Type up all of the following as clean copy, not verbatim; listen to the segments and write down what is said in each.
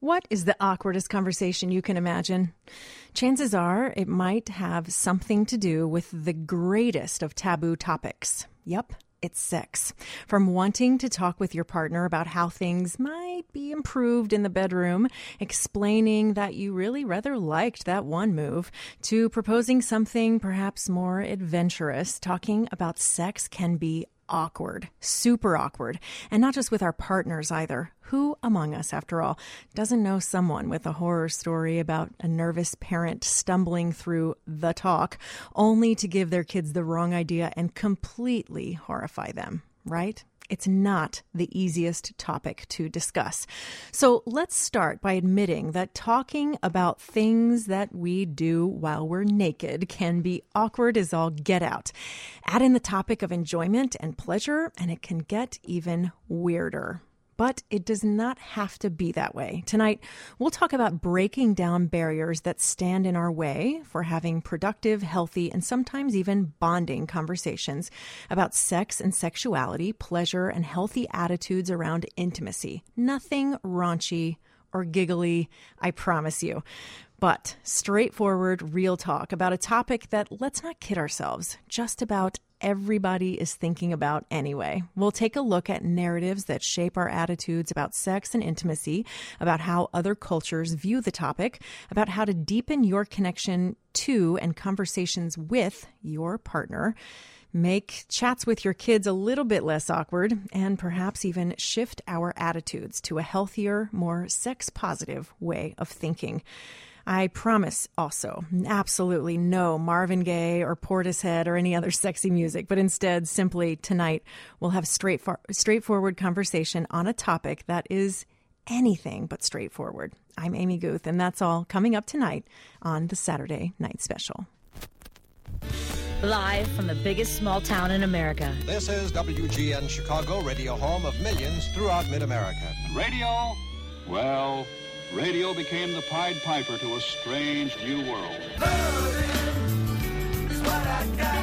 What is the awkwardest conversation you can imagine? Chances are it might have something to do with the greatest of taboo topics. Yep, it's sex. From wanting to talk with your partner about how things might be improved in the bedroom, explaining that you really rather liked that one move, to proposing something perhaps more adventurous, talking about sex can be awkward, super awkward, and not just with our partners either. Who among us, after all, doesn't know someone with a horror story about a nervous parent stumbling through the talk only to give their kids the wrong idea and completely horrify them, right? It's not the easiest topic to discuss. So let's start by admitting that talking about things that we do while we're naked can be awkward as all get out. Add in the topic of enjoyment and pleasure, and it can get even weirder. But it does not have to be that way. Tonight, we'll talk about breaking down barriers that stand in our way for having productive, healthy, and sometimes even bonding conversations about sex and sexuality, pleasure, and healthy attitudes around intimacy. Nothing raunchy or giggly, I promise you. But straightforward, real talk about a topic that, let's not kid ourselves, just about everybody is thinking about anyway. We'll take a look at narratives that shape our attitudes about sex and intimacy, about how other cultures view the topic, about how to deepen your connection to and conversations with your partner, make chats with your kids a little bit less awkward, and perhaps even shift our attitudes to a healthier, more sex-positive way of thinking. I promise also absolutely no Marvin Gaye or Portishead or any other sexy music, but instead simply tonight we'll have straightforward conversation on a topic that is anything but straightforward. I'm Amy Guth, and that's all coming up tonight on the Saturday Night Special. Live from the biggest small town in America. This is WGN Chicago, radio home of millions throughout mid-America. Radio? Well, radio became the Pied Piper to a strange new world. Loving is what I got.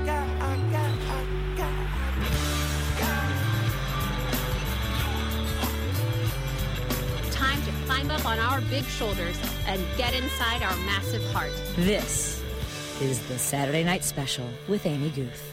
Time to climb up on our big shoulders and get inside our massive heart. This is the Saturday Night Special with Amy Guth.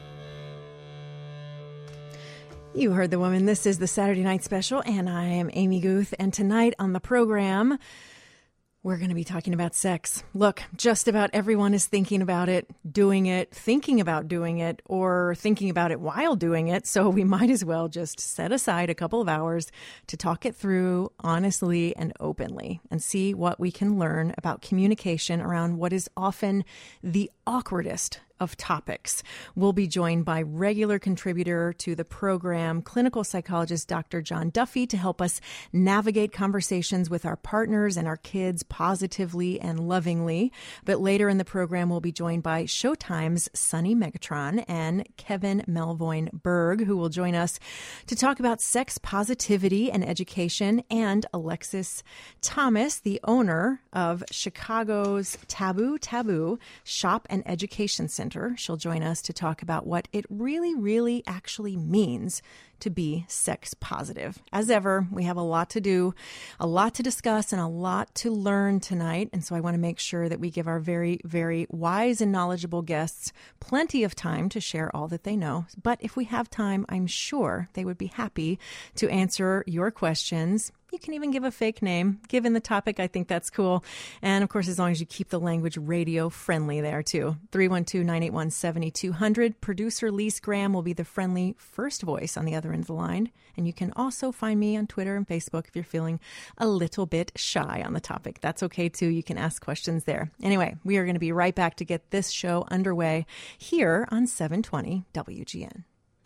You heard the woman. This is the Saturday Night Special, and I am Amy Guth. And tonight on the program, we're going to be talking about sex. Look, just about everyone is thinking about it, doing it, thinking about doing it, or thinking about it while doing it. So we might as well just set aside a couple of hours to talk it through honestly and openly and see what we can learn about communication around what is often the awkwardest of topics. We'll be joined by regular contributor to the program, clinical psychologist Dr. John Duffy, to help us navigate conversations with our partners and our kids positively and lovingly. But later in the program, we'll be joined by Showtime's Sonny Megatron and Kevin Melvoin Berg, who will join us to talk about sex positivity and education, and Alexis Thomas, the owner of Chicago's Taboo Shop and Education Center. She'll join us to talk about what it really actually means to be sex positive. As ever, we have a lot to do, a lot to discuss, and a lot to learn tonight. And so I want to make sure that we give our very, very wise and knowledgeable guests plenty of time to share all that they know. But if we have time, I'm sure they would be happy to answer your questions. You can even give a fake name. Given the topic, I think that's cool. And of course, as long as you keep the language radio friendly there too. 312-981-7200. Producer Lise Graham will be the friendly first voice on the other end of the line. And you can also find me on Twitter and Facebook if you're feeling a little bit shy on the topic. That's okay too. You can ask questions there. Anyway, we are going to be right back to get this show underway here on 720 WGN.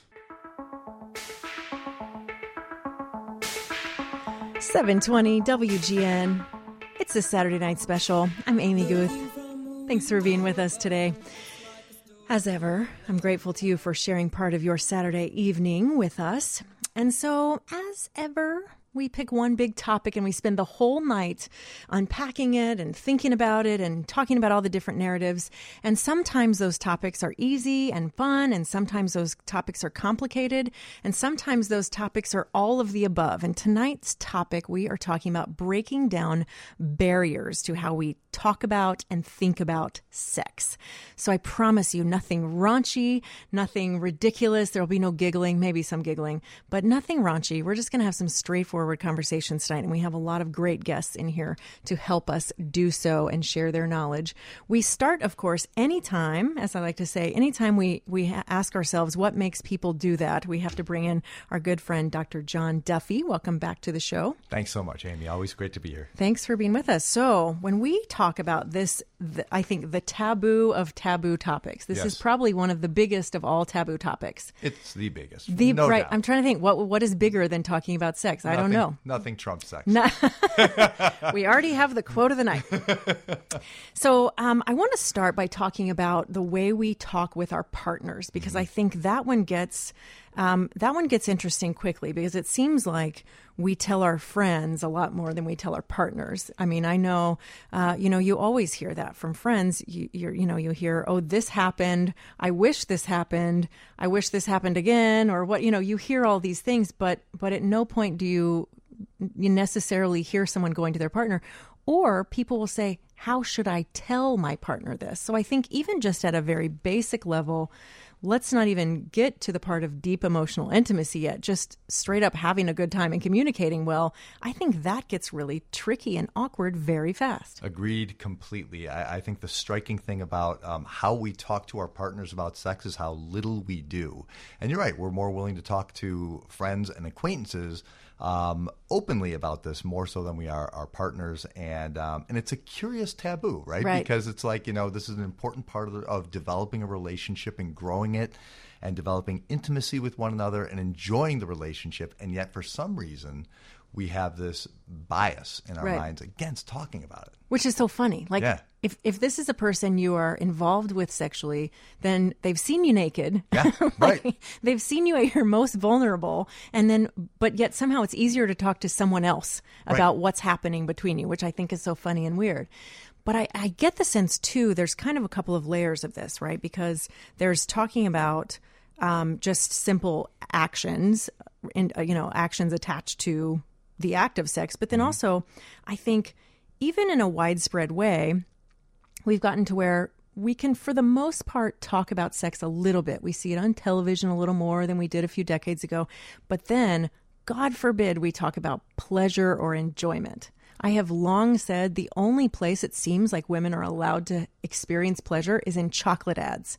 .720 WGN. It's the Saturday Night Special. I'm Amy Guth. Thanks for being with us today. As ever, I'm grateful to you for sharing part of your Saturday evening with us. And so, as ever, we pick one big topic and we spend the whole night unpacking it and thinking about it and talking about all the different narratives. And sometimes those topics are easy and fun, and sometimes those topics are complicated, and sometimes those topics are all of the above. And tonight's topic, we are talking about breaking down barriers to how we talk about and think about sex. So I promise you, nothing raunchy, nothing ridiculous. There will be no giggling, maybe some giggling, but nothing raunchy. We're just going to have some straightforward conversations tonight, and we have a lot of great guests in here to help us do so and share their knowledge. We start, of course, anytime, as I like to say, anytime we ask ourselves what makes people do that, we have to bring in our good friend, Dr. John Duffy. Welcome back to the show. Thanks so much, Amy. Always great to be here. Thanks for being with us. So when we talk about this, I think the taboo of taboo topics, this is probably one of the biggest of all taboo topics. It's the biggest. No doubt. I'm trying to think, what is bigger than talking about sex? I don't know. Nothing trumps sex. No. We already have the quote of the night. So I want to start by talking about the way we talk with our partners, because I think that one gets interesting quickly, because it seems like we tell our friends a lot more than we tell our partners. I mean, I know, you always hear that from friends. You hear, oh, this happened. I wish this happened. I wish this happened again, or what, you hear all these things, but at no point do you necessarily hear someone going to their partner, or people will say, how should I tell my partner this? So I think even just at a very basic level, let's not even get to the part of deep emotional intimacy yet, just straight up having a good time and communicating well. I think that gets really tricky and awkward very fast. Agreed completely. I think the striking thing about how we talk to our partners about sex is how little we do. And you're right, we're more willing to talk to friends and acquaintances openly about this more so than we are our partners. And it's a curious taboo, right? Because it's like, this is an important part of developing a relationship and growing it and developing intimacy with one another and enjoying the relationship. And yet for some reason, we have this bias in our minds against talking about it. Which is so funny. Like, if this is a person you are involved with sexually, then they've seen you naked. Yeah, right. They've seen you at your most vulnerable, but yet somehow it's easier to talk to someone else about what's happening between you, which I think is so funny and weird. But I get the sense, too, there's kind of a couple of layers of this, right? Because there's talking about just simple actions, and actions attached to the act of sex. But then also, I think even in a widespread way, we've gotten to where we can, for the most part, talk about sex a little bit. We see it on television a little more than we did a few decades ago. But then, God forbid, we talk about pleasure or enjoyment. I have long said the only place it seems like women are allowed to experience pleasure is in chocolate ads.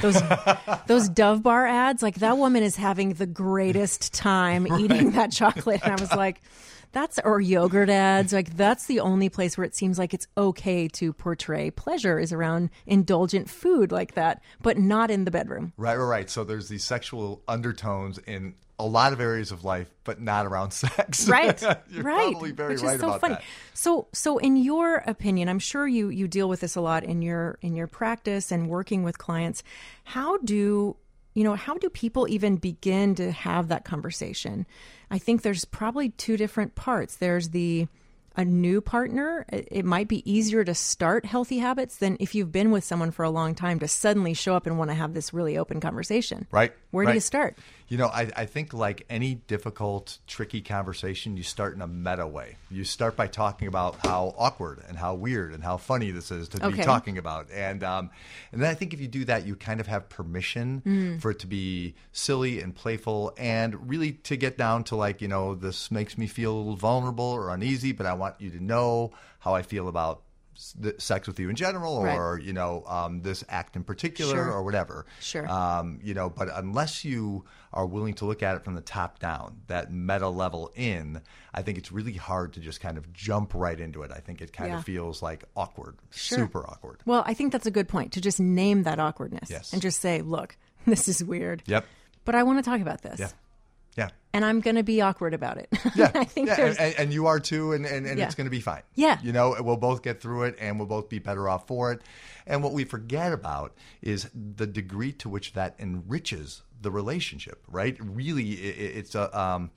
Those Dove Bar ads, like that woman is having the greatest time eating that chocolate. And I was like, or yogurt ads, like that's the only place where it seems like it's okay to portray pleasure is around indulgent food like that, but not in the bedroom. Right. So there's these sexual undertones in a lot of areas of life, but not around sex. Right. You're probably very right about that. So in your opinion, I'm sure you deal with this a lot in your practice and working with clients. How do people even begin to have that conversation? I think there's probably two different parts. There's a new partner. It might be easier to start healthy habits than if you've been with someone for a long time to suddenly show up and want to have this really open conversation. Right. Where do you start? I think like any difficult, tricky conversation, you start in a meta way. You start by talking about how awkward and how weird and how funny this is to be talking about. And then I think if you do that, you kind of have permission for it to be silly and playful and really to get down to like, this makes me feel a little vulnerable or uneasy, but I want you to know how I feel about sex with you in general, or this act in particular, or whatever. Sure. But unless you are willing to look at it from the top down, that meta level in, I think it's really hard to just kind of jump right into it. I think it kind of feels like awkward, super awkward. Well, I think that's a good point, to just name that awkwardness and just say, look, this is weird. Yep. But I want to talk about this. Yeah. And I'm going to be awkward about it. Yeah. I think and you are too, and it's going to be fine. Yeah. We'll both get through it, and we'll both be better off for it. And what we forget about is the degree to which that enriches the relationship, right? Really, it's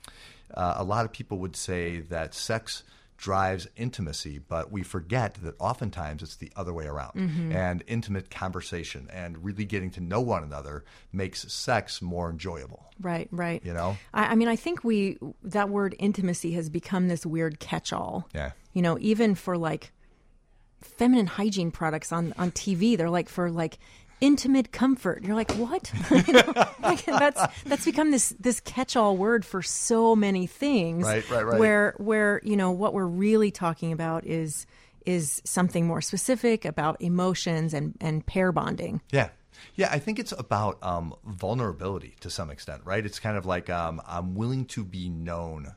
a lot of people would say that sex drives intimacy, but we forget that oftentimes it's the other way around. And intimate conversation and really getting to know one another makes sex more enjoyable. Right. You know? I mean, I think that word intimacy has become this weird catch-all. Yeah. You know, even for like feminine hygiene products on TV, they're like for like intimate comfort. You're like, what? You know, like that's become this catch-all word for so many things. Right. Where you know what we're really talking about is something more specific about emotions and pair bonding. Yeah. Yeah, I think it's about vulnerability to some extent, right? It's kind of like I'm willing to be known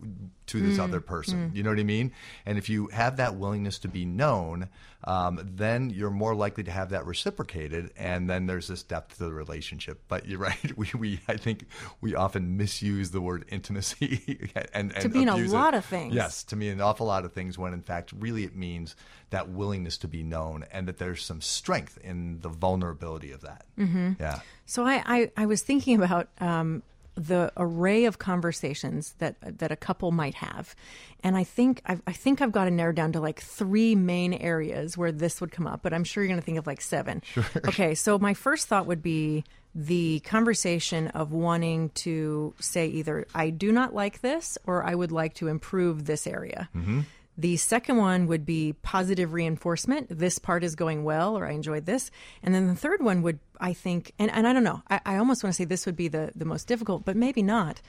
to this other person. You know what I mean? And if you have that willingness to be known, then you're more likely to have that reciprocated, and then there's this depth to the relationship. But you're right. I think we often misuse the word intimacy and to mean a abuse lot it. of things. Yes, to mean an awful lot of things, when in fact really it means that willingness to be known, and that there's some strength in the vulnerability of that. Yeah. So I was thinking about the array of conversations that a couple might have, and I think I've got it narrowed down to like 3 main areas where this would come up, but I'm sure you're going to think of like 7. Sure. Okay, so my first thought would be the conversation of wanting to say either I do not like this or I would like to improve this area. The second one would be positive reinforcement. This part is going well, or I enjoyed this. And then the third one would, I think, and I don't know, I almost want to say this would be the most difficult, but maybe not.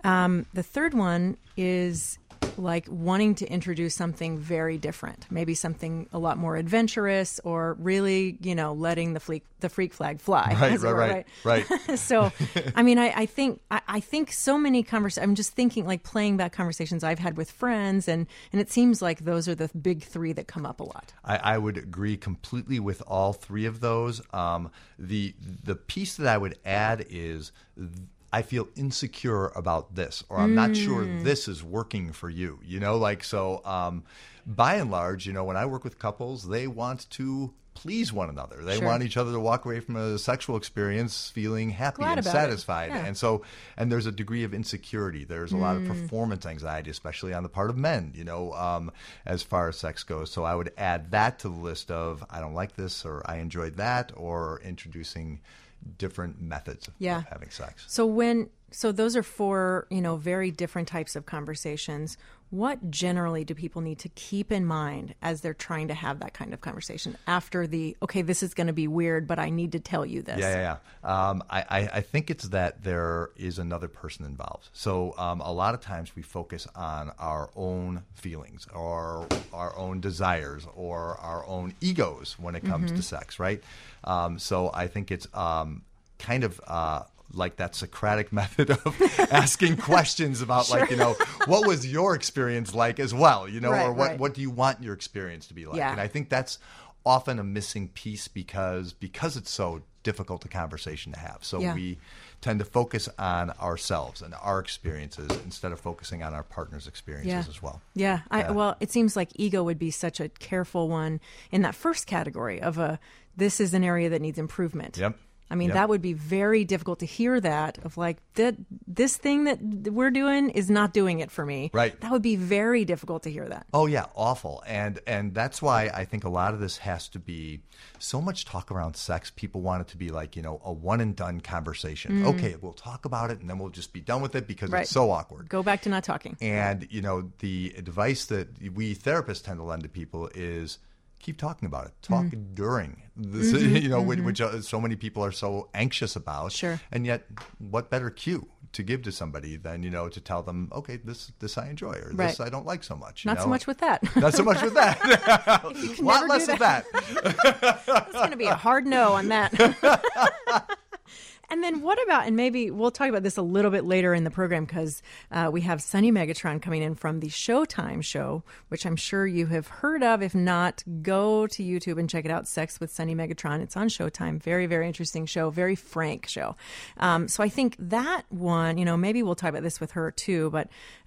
The third one is like wanting to introduce something very different, maybe something a lot more adventurous, or really, you know, letting the freak flag fly. Right. So, I mean, I think so many conversations, I'm just thinking like playing back conversations I've had with friends, and it seems like those are the big 3 that come up a lot. I would agree completely with all 3 of those. The piece that I would add is I feel insecure about this, or I'm not sure this is working for you. You know, like, so by and large, you know, when I work with couples, they want to please one another. They want each other to walk away from a sexual experience feeling happy and satisfied. Yeah. And so, and there's a degree of insecurity. There's a lot of performance anxiety, especially on the part of men, you know, as far as sex goes. So I would add that to the list of I don't like this, or I enjoyed that, or introducing different methods of having sex. So those are 4, you know, very different types of conversations. What generally do people need to keep in mind as they're trying to have that kind of conversation after okay, this is going to be weird, but I need to tell you this? Yeah. I think it's that there is another person involved. So a lot of times we focus on our own feelings or our own desires or our own egos when it comes to sex, right? So I think it's kind of like that Socratic method of asking questions about like, you know, what was your experience like as well, you know, or what do you want your experience to be like? Yeah. And I think that's often a missing piece because it's so difficult a conversation to have. So we tend to focus on ourselves and our experiences instead of focusing on our partner's experiences as well. Yeah. Well, it seems like ego would be such a careful one in that first category of this is an area that needs improvement. Yep. I mean, that would be very difficult to hear that of like, this thing that we're doing is not doing it for me. Right. That would be very difficult to hear that. Oh, yeah. Awful. And that's why I think a lot of this has to be so much talk around sex. People want it to be like, you know, a one and done conversation. Okay, we'll talk about it and then we'll just be done with it because it's so awkward. Go back to not talking. And, you know, the advice that we therapists tend to lend to people is keep talking about it. Talk during this, you know, which so many people are so anxious about. Sure. And yet, what better cue to give to somebody than, you know, to tell them, okay, this I enjoy, or this I don't like so much. Not so much with that. Not so much with that. A lot less of that. That's going to be a hard no on that. And then what about, and maybe we'll talk about this a little bit later in the program because we have Sunny Megatron coming in from the Showtime show, which I'm sure you have heard of. If not, go to YouTube and check it out, Sex with Sunny Megatron. It's on Showtime. Very, very interesting show, very frank show. So I think that one, you know, maybe we'll talk about this with her too, but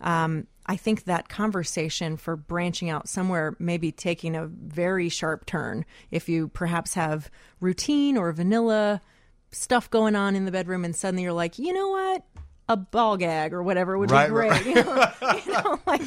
I think that conversation for branching out somewhere, maybe taking a very sharp turn, if you perhaps have routine or vanilla stuff going on in the bedroom and suddenly you're like, you know what? a ball gag or whatever would be great. Right. You know, like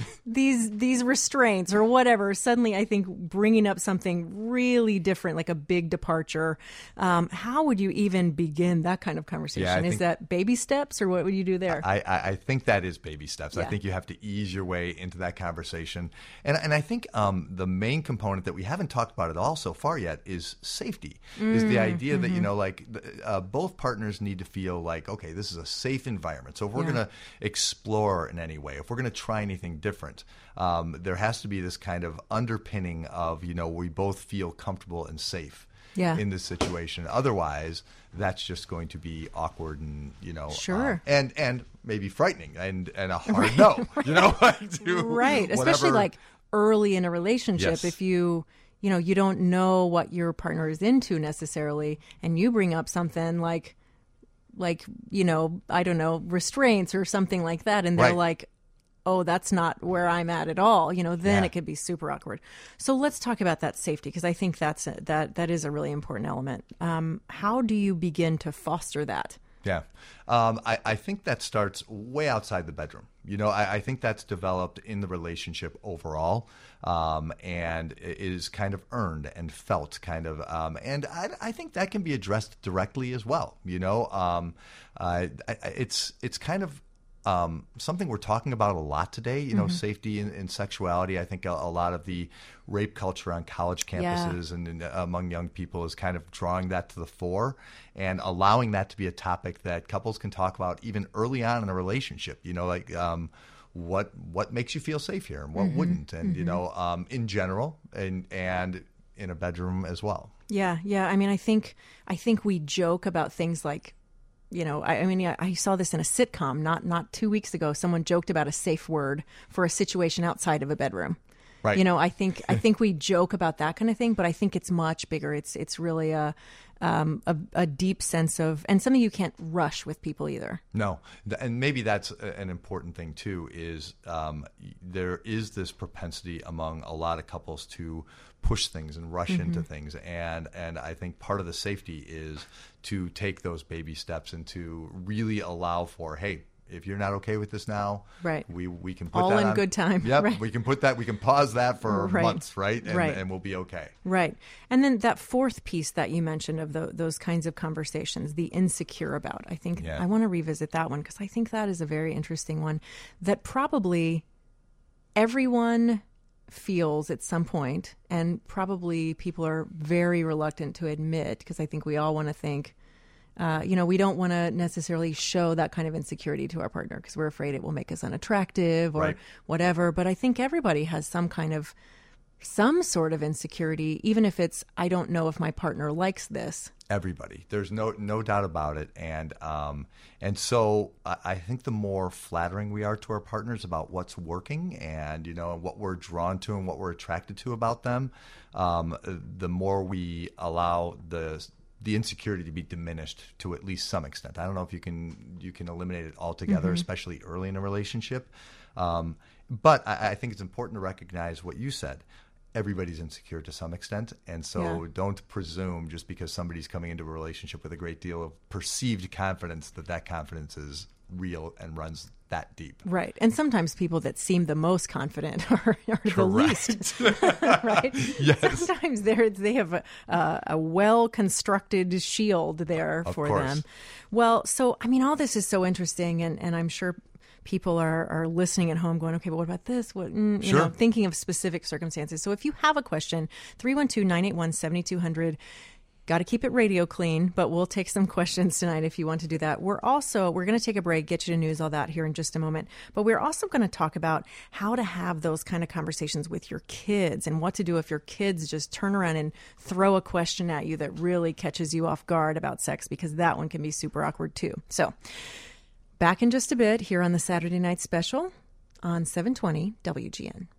these restraints or whatever. Suddenly, I think bringing up something really different, like a big departure. How would you even begin that kind of conversation? Is that baby steps, or what would you do there? I think that is baby steps. Yeah. I think you have to ease your way into that conversation. And I think the main component that we haven't talked about at all so far yet is safety. Is the idea that, you know, like both partners need to feel like, okay, this is a safe environment. So if we're going to explore in any way, if we're going to try anything different, there has to be this kind of underpinning of, you know, we both feel comfortable and safe in this situation. Otherwise, that's just going to be awkward and, you know, and maybe frightening and a hard no, you know, right. Especially like early in a relationship, if you know, you don't know what your partner is into necessarily, and you bring up something like, you know, I don't know, restraints or something like that. And they're like, oh, that's not where I'm at all. You know, then it could be super awkward. So let's talk about that safety, because I think that is a really important element. How do you begin to foster that? Yeah. I think that starts way outside the bedroom. You know, I think that's developed in the relationship overall, and is kind of earned and felt kind of. And I think that can be addressed directly as well. You know, it's kind of something we're talking about a lot today, you know, safety and sexuality. I think a lot of the rape culture on college campuses and among young people is kind of drawing that to the fore and allowing that to be a topic that couples can talk about even early on in a relationship. You know, like what makes you feel safe here and what wouldn't, and you know, in general and in a bedroom as well. Yeah. I mean, I think we joke about things like, you know, I saw this in a sitcom not 2 weeks ago. Someone joked about a safe word for a situation outside of a bedroom. Right. You know, I think we joke about that kind of thing, but I think it's much bigger. It's really a deep sense of, and something you can't rush with people either. No, and maybe that's an important thing too. Is there is this propensity among a lot of couples to push things and rush into things, and I think part of the safety is to take those baby steps and to really allow for, hey, if you're not okay with this now, we can put all that in on good time. Yep, right. we can pause that for months, right? And we'll be okay. Right. And then that fourth piece that you mentioned of those kinds of conversations, the insecure about, I think I want to revisit that one, because I think that is a very interesting one that probably everyone feels at some point, and probably people are very reluctant to admit, because I think we all want to think, you know, we don't want to necessarily show that kind of insecurity to our partner because we're afraid it will make us unattractive or whatever. But I think everybody has some sort of insecurity, even if it's, I don't know if my partner likes this. Everybody. There's no doubt about it. And so I think the more flattering we are to our partners about what's working and, you know, what we're drawn to and what we're attracted to about them, the more we allow the insecurity to be diminished to at least some extent. I don't know if you can eliminate it altogether, especially early in a relationship. But I think it's important to recognize what you said. Everybody's insecure to some extent. And so don't presume just because somebody's coming into a relationship with a great deal of perceived confidence that confidence is real and runs that deep. Right. And sometimes people that seem the most confident are the least. Right? Yes. Sometimes they have a well-constructed shield there for them. Well, so, I mean, all this is so interesting, and I'm sure people are listening at home going, okay, but what about this? What, you know, thinking of specific circumstances. So if you have a question, 312-981-7200. Got to keep it radio clean, but we'll take some questions tonight if you want to do that. We're going to take a break, get you to news, all that here in just a moment. But we're also going to talk about how to have those kind of conversations with your kids and what to do if your kids just turn around and throw a question at you that really catches you off guard about sex, because that one can be super awkward too. So back in just a bit here on the Saturday Night Special on 720 WGN.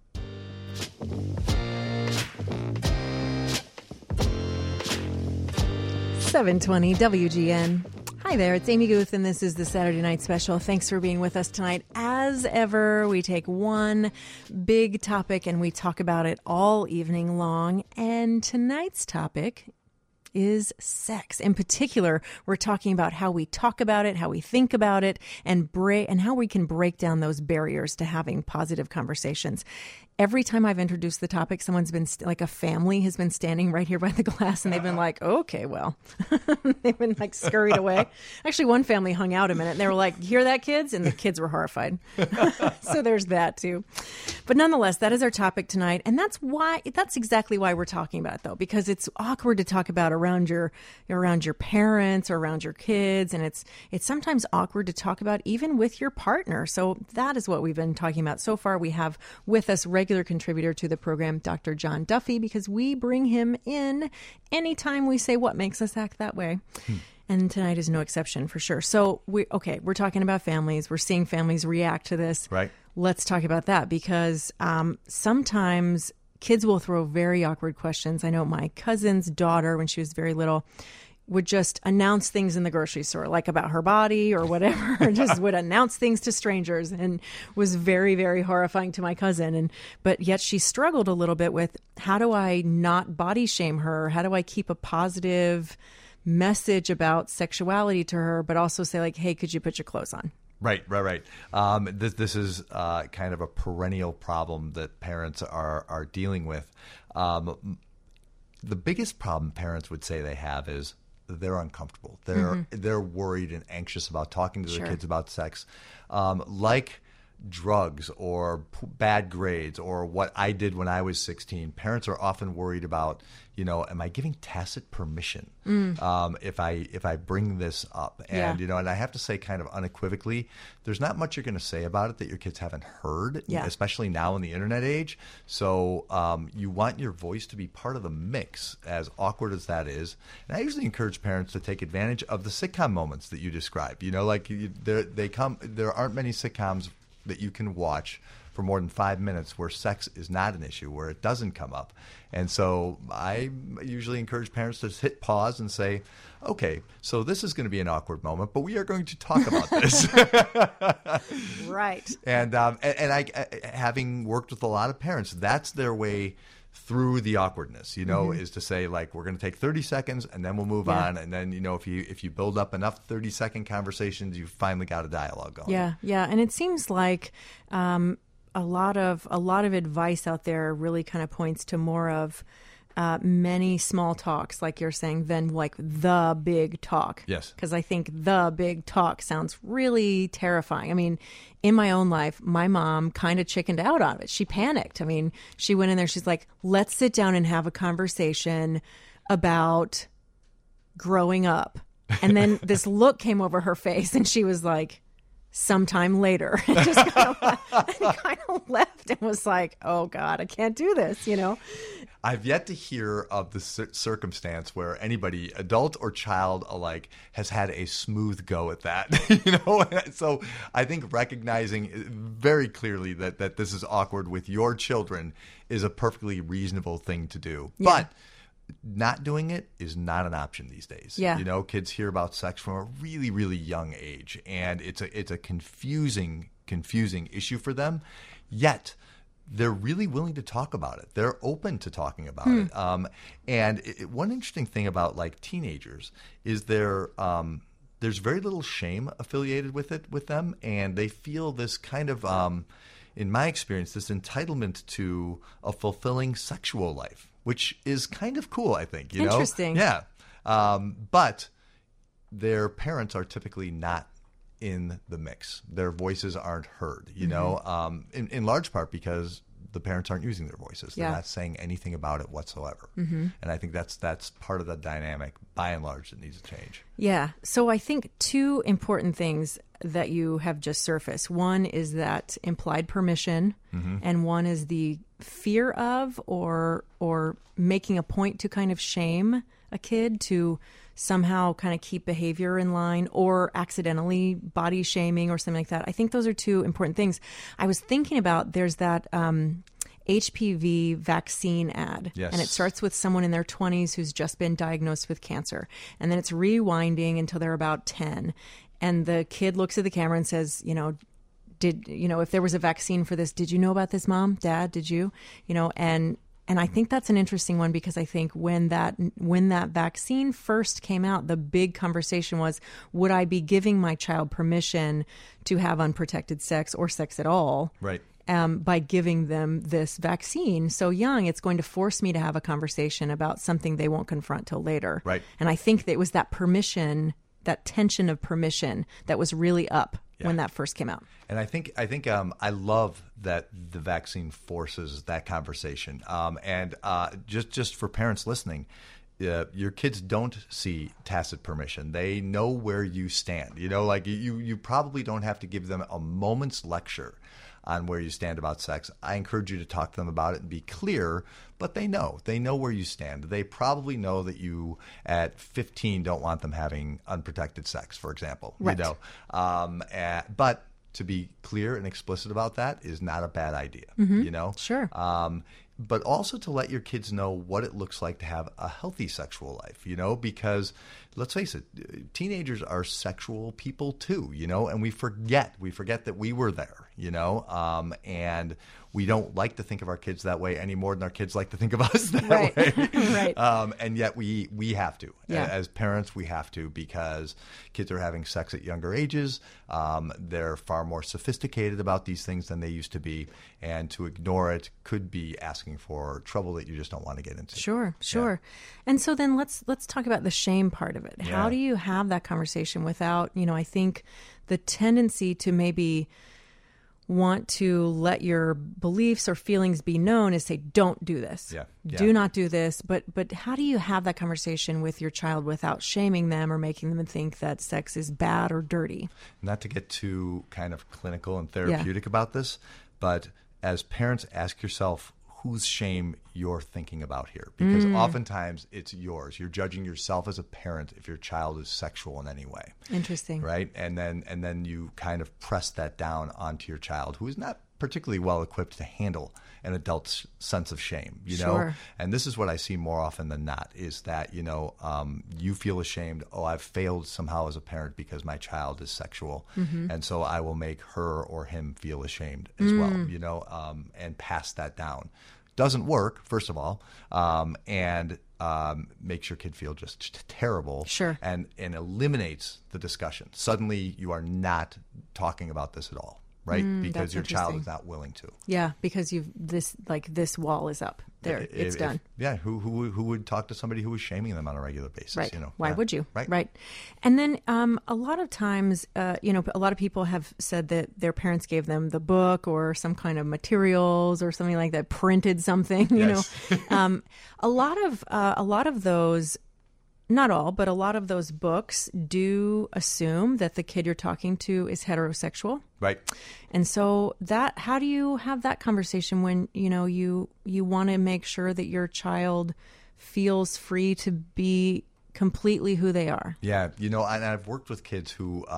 720 WGN. Hi there, it's Amy Guth, and this is the Saturday Night Special. Thanks for being with us tonight. As ever, we take one big topic and we talk about it all evening long. And tonight's topic is sex. In particular, we're talking about how we talk about it, how we think about it, and how we can break down those barriers to having positive conversations. Every time I've introduced the topic, someone's been like a family has been standing right here by the glass, and they've been like, okay, well, they've been like scurried away. Actually, one family hung out a minute and they were like, hear that, kids? And the kids were horrified. So there's that too. But nonetheless, that is our topic tonight. And that's exactly why we're talking about it, though, because it's awkward to talk about around your parents or around your kids. And it's sometimes awkward to talk about even with your partner. So that is what we've been talking about so far. We have with us regular contributor to the program, Dr. John Duffy, because we bring him in anytime we say what makes us act that way. And tonight is no exception for sure. So we're talking about families. We're seeing families react to this. Right. Let's talk about that because sometimes kids will throw very awkward questions. I know my cousin's daughter, when she was very little, would just announce things in the grocery store, like about her body or whatever, just would announce things to strangers and was very, very horrifying to my cousin. But yet she struggled a little bit with, how do I not body shame her? How do I keep a positive message about sexuality to her, but also say like, hey, could you put your clothes on? Right. This is kind of a perennial problem that parents are dealing with. The biggest problem parents would say they have is they're uncomfortable. They're worried and anxious about talking to their kids about sex, like drugs or bad grades or what I did when I was 16. Parents are often worried about, am I giving tacit permission if I bring this up? And and I have to say, kind of unequivocally, there's not much you're going to say about it that your kids haven't heard, especially now in the internet age. So you want your voice to be part of the mix, as awkward as that is. And I usually encourage parents to take advantage of the sitcom moments that you describe. There aren't many sitcoms that you can watch for more than 5 minutes where sex is not an issue, where it doesn't come up. And so I usually encourage parents to hit pause and say, okay, so this is going to be an awkward moment, but we are going to talk about this. Right. And I, having worked with a lot of parents, that's their way through the awkwardness, is to say, like, we're going to take 30 seconds and then we'll move on. And then, if you build up enough 30-second conversations, you've finally got a dialogue going. Yeah. And it seems like a lot of advice out there really kind of points to more of many small talks, like you're saying, than like the big talk. Yes. Because I think the big talk sounds really terrifying. I mean, in my own life, my mom kind of chickened out on it. She panicked. I mean, she went in there. She's like, let's sit down and have a conversation about growing up. And then this look came over her face and she was like, sometime later. And just kind of left and was like, oh God, I can't do this, I've yet to hear of the circumstance where anybody, adult or child alike, has had a smooth go at that. So I think recognizing very clearly that this is awkward with your children is a perfectly reasonable thing to do. Yeah. But not doing it is not an option these days. Yeah. Kids hear about sex from a really, really young age, and it's a confusing issue for them. Yet they're really willing to talk about it. They're open to talking about it. And one interesting thing about like teenagers is there's very little shame affiliated with them, and they feel this kind of, in my experience, this entitlement to a fulfilling sexual life, which is kind of cool, I think. Interesting. Yeah. But their parents are typically not in the mix. Their voices aren't heard, in large part because the parents aren't using their voices. They're not saying anything about it whatsoever. And I think that's part of the dynamic, by and large, that needs to change. Yeah. So I think two important things that you have just surfaced. One is that implied permission, and one is the fear of or making a point to kind of shame a kid to somehow kind of keep behavior in line, or accidentally body shaming or something like that. I think those are two important things. I was thinking about, there's that HPV vaccine ad. Yes. And it starts with someone in their 20s who's just been diagnosed with cancer. And then it's rewinding until they're about 10. And the kid looks at the camera and says, if there was a vaccine for this, did you know about this, Mom, Dad, did you? And And I think that's an interesting one because I think when that vaccine first came out, the big conversation was, would I be giving my child permission to have unprotected sex or sex at all? Right. By giving them this vaccine so young, it's going to force me to have a conversation about something they won't confront till later. Right. And I think that it was that permission, that tension of permission that was really up when that first came out. And I think I love that the vaccine forces that conversation. And just for parents listening, your kids don't see tacit permission. They know where you stand. Like you probably don't have to give them a moment's lecture on where you stand about sex. I encourage you to talk to them about it and be clear, but they know where you stand. They probably know that you at 15 don't want them having unprotected sex, for example. Right. But to be clear and explicit about that is not a bad idea. Sure. But also to let your kids know what it looks like to have a healthy sexual life, because let's face it, teenagers are sexual people too, and we forget that we were there, and we don't like to think of our kids that way any more than our kids like to think of us that way. Right. And yet we have to. Yeah. As parents, we have to, because kids are having sex at younger ages. They're far more sophisticated about these things than they used to be. And to ignore it could be asking for trouble that you just don't want to get into. Sure. Yeah. And so then let's talk about the shame part of it. Yeah. How do you have that conversation without, I think the tendency to maybe want to let your beliefs or feelings be known is say, don't do this. Yeah. Do not do this. But how do you have that conversation with your child without shaming them or making them think that sex is bad or dirty? Not to get too kind of clinical and therapeutic about this, but as parents, ask yourself whose shame you're thinking about here. Because oftentimes it's yours. You're judging yourself as a parent if your child is sexual in any way. Interesting. Right? And then you kind of press that down onto your child, who is not particularly well equipped to handle an adult's sense of shame, Sure. And this is what I see more often than not, is that, you feel ashamed. Oh, I've failed somehow as a parent because my child is sexual. And so I will make her or him feel ashamed as well, and pass that down. Doesn't work, first of all, and makes your kid feel just terrible. Sure. And eliminates the discussion. Suddenly you are not talking about this at all. Right? Because your child is not willing to. Yeah, because this wall is up. There, it's done. Who would talk to somebody who was shaming them on a regular basis? Right. Why would you? Right. And then a lot of times, a lot of people have said that their parents gave them the book or some kind of materials or something like that, printed something. Yes. A lot of those. Not all, but a lot of those books do assume that the kid you're talking to is heterosexual. Right. And so how do you have that conversation when, you want to make sure that your child feels free to be completely who they are? Yeah. And I've worked with kids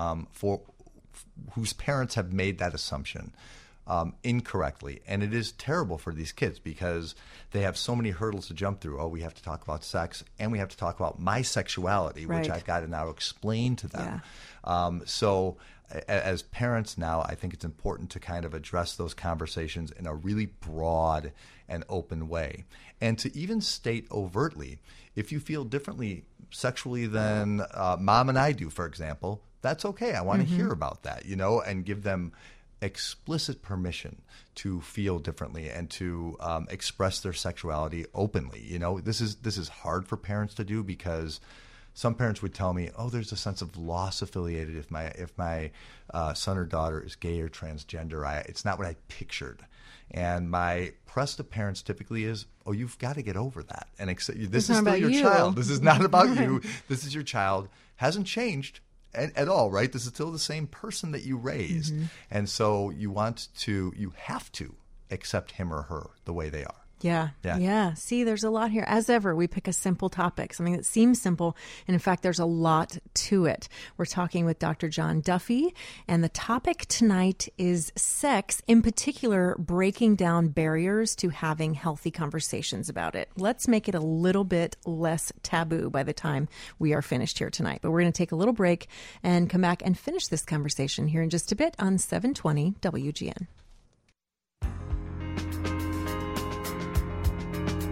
whose parents have made that assumption incorrectly. And it is terrible for these kids because they have so many hurdles to jump through. Oh, we have to talk about sex and we have to talk about my sexuality, right. which I've got to now explain to them. Yeah. So as parents now, I think it's important to kind of address those conversations in a really broad and open way. And to even state overtly, if you feel differently sexually than mom and I do, for example, that's okay. I want to hear about that, and give them explicit permission to feel differently and to express their sexuality openly. This is hard for parents to do because some parents would tell me, "Oh, there's a sense of loss affiliated if my son or daughter is gay or transgender. It's not what I pictured." And my press to parents typically is, "Oh, you've got to get over that and accept. This is still your child. This is not about you. This is your child. Hasn't changed." At all, right? This is still the same person that you raised. And so you have to accept him or her the way they are. Yeah. See, there's a lot here. As ever, we pick a simple topic, something that seems simple. And in fact, there's a lot to it. We're talking with Dr. John Duffy, and the topic tonight is sex, in particular, breaking down barriers to having healthy conversations about it. Let's make it a little bit less taboo by the time we are finished here tonight. But we're going to take a little break and come back and finish this conversation here in just a bit on 720 WGN.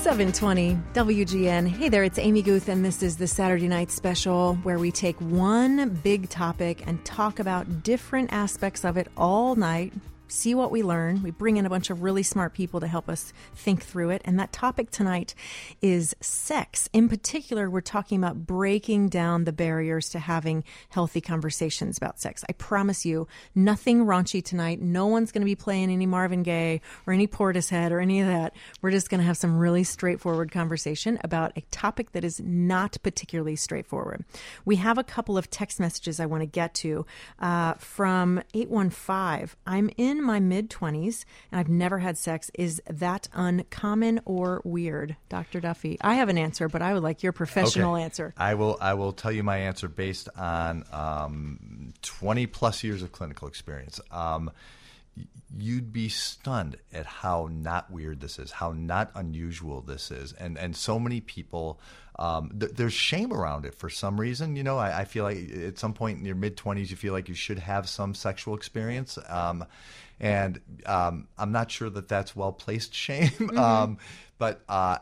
720 WGN. Hey there, it's Amy Guth, and this is the Saturday Night Special, where we take one big topic and talk about different aspects of it all night. See what we learn. We bring in a bunch of really smart people to help us think through it. And that topic tonight is sex. In particular, we're talking about breaking down the barriers to having healthy conversations about sex. I promise you, nothing raunchy tonight. No one's going to be playing any Marvin Gaye or any Portishead or any of that. We're just going to have some really straightforward conversation about a topic that is not particularly straightforward. We have a couple of text messages I want to get to from 815. I'm in my mid-20s and I've never had sex. Is that uncommon or weird? Dr. Duffy, I have an answer, but I would like your professional answer. I will tell you my answer based on 20 plus years of clinical experience. You'd be stunned at how not weird this is, how not unusual this is. And so many people, there's shame around it for some reason. You know, I feel like at some point in your mid-20s, you feel like you should have some sexual experience. And I'm not sure that that's well-placed shame. But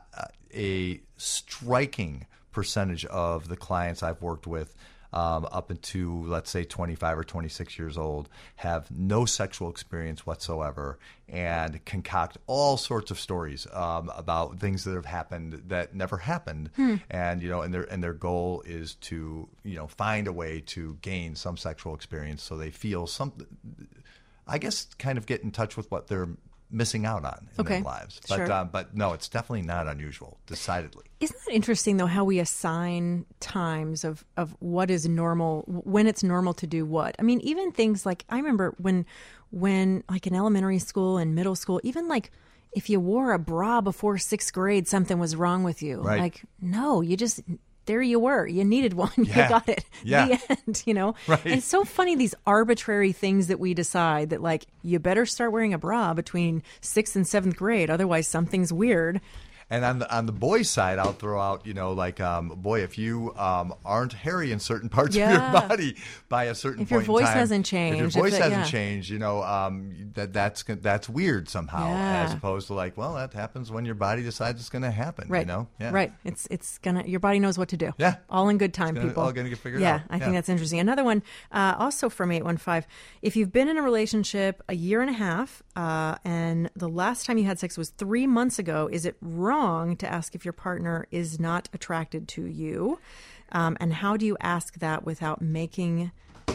a striking percentage of the clients I've worked with up into, let's say, 25 or 26 years old, have no sexual experience whatsoever and concoct all sorts of stories about things that have happened that never happened. And, you know, and their goal is to, you know, find a way to gain some sexual experience so they feel something, I guess, kind of get in touch with what they're missing out on in their lives. But Sure. But no, it's definitely not unusual, decidedly. Isn't that interesting, though, how we assign times of what is normal, when it's normal to do what? I mean, even things like, I remember when like in elementary school and middle school, even like if you wore a bra before 6th grade, something was wrong with you. Right. Like, no, you just... There you were. You needed one. You got it. Yeah. The end, you know? Right. And it's so funny, these arbitrary things that we decide that, like, you better start wearing a bra between 6th and 7th grade. Otherwise, something's weird. And on the boys' side, I'll throw out, you know, like, boy, if you aren't hairy in certain parts of your body by a certain If your point in voice time, hasn't changed, if your voice hasn't yeah. changed, you know, that's weird somehow, Yeah. as opposed to like, well, that happens when your body decides it's going to happen. Right. You know, Right. It's gonna. Your body knows what to do. Yeah. All in good time, It's people. all gonna get figured yeah, out. I think Yeah. that's interesting. Another one, also from 815. If you've been in a relationship a year and a half, and the last time you had sex was 3 months ago, is it wrong to ask if your partner is not attracted to you? And how do you ask that without making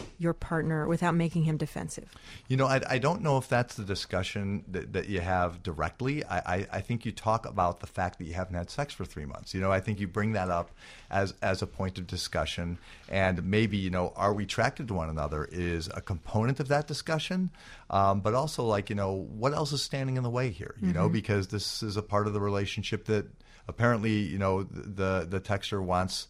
him defensive? You know, I don't know if that's the discussion that you have directly. I think you talk about the fact that you haven't had sex for 3 months. You know, I think you bring that up as a point of discussion. And maybe, you know, are we attracted to one another is a component of that discussion. But also, like, you know, what else is standing in the way here? You know, because this is a part of the relationship that apparently, you know, the texter wants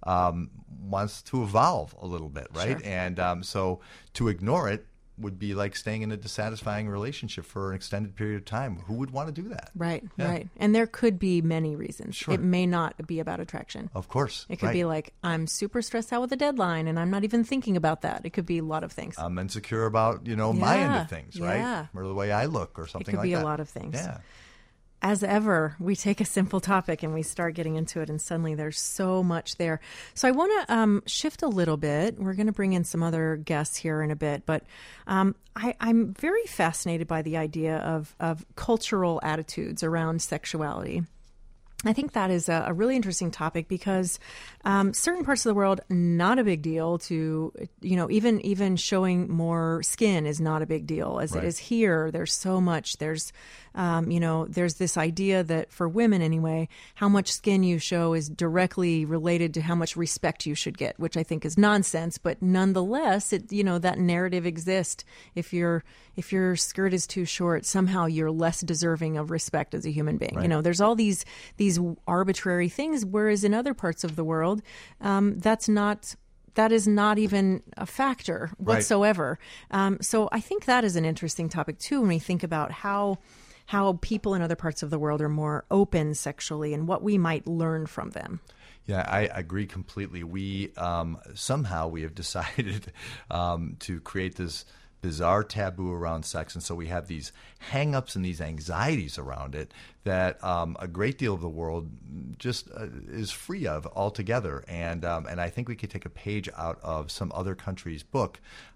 to evolve a little bit, right? Sure. And so to ignore it would be like staying in a dissatisfying relationship for an extended period of time. Who would want to do that? Right, Yeah. right. And there could be many reasons. Sure. It may not be about attraction. Of course. It could right. be like, I'm super stressed out with a deadline and I'm not even thinking about that. It could be a lot of things. I'm insecure about, you know, my end Yeah, of things, yeah. right? Or the way I look or something could like be a that. lot of things. Yeah. As ever, we take a simple topic and we start getting into it, and suddenly there's so much there. So I want to shift a little bit. We're going to bring in some other guests here in a bit, but I'm very fascinated by the idea of cultural attitudes around sexuality. I think that is a really interesting topic because certain parts of the world, not a big deal to, you know, even showing more skin is not a big deal as Right. it is here. There's so much. There's, you know, there's this idea that for women anyway, how much skin you show is directly related to how much respect you should get, which I think is nonsense. But nonetheless, it, you know, that narrative exists. If your skirt is too short, somehow you're less deserving of respect as a human being. Right. You know, there's all these arbitrary things, whereas in other parts of the world, that is not even a factor whatsoever. Right. So I think that is an interesting topic too when we think about how people in other parts of the world are more open sexually and what we might learn from them. Yeah, I agree completely. We somehow we have decided to create this bizarre taboo around sex, and so we have these hang-ups and these anxieties around it that a great deal of the world just is free of altogether. And I think we could take a page out of some other country's book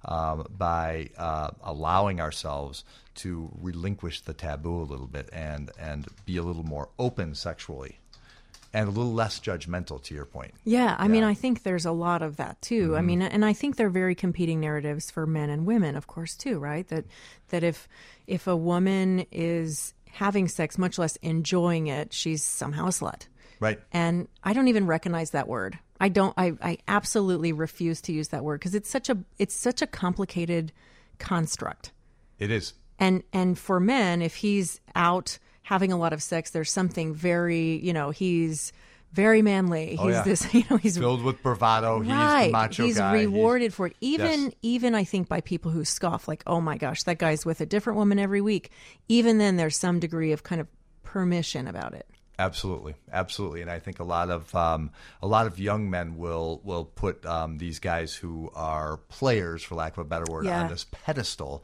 by allowing ourselves to relinquish the taboo a little bit and be a little more open sexually. And a little less judgmental, to your point. Yeah, I mean, I think there's a lot of that, too. I mean, and I think they're very competing narratives for men and women, of course, too, right? That if a woman is having sex, much less enjoying it, she's somehow a slut. Right. And I don't even recognize that word. I absolutely refuse to use that word because it's such a complicated construct. It is. And for men, if he's out having a lot of sex, there's something very, he's very manly. He's this, he's filled with bravado. Right. He's the macho he's guy. He's rewarded for it. Yes. Even I think by people who scoff, like, oh my gosh, that guy's with a different woman every week. Even then, there's some degree of kind of permission about it. Absolutely, and I think a lot of young men will put these guys who are players, for lack of a better word, on this pedestal.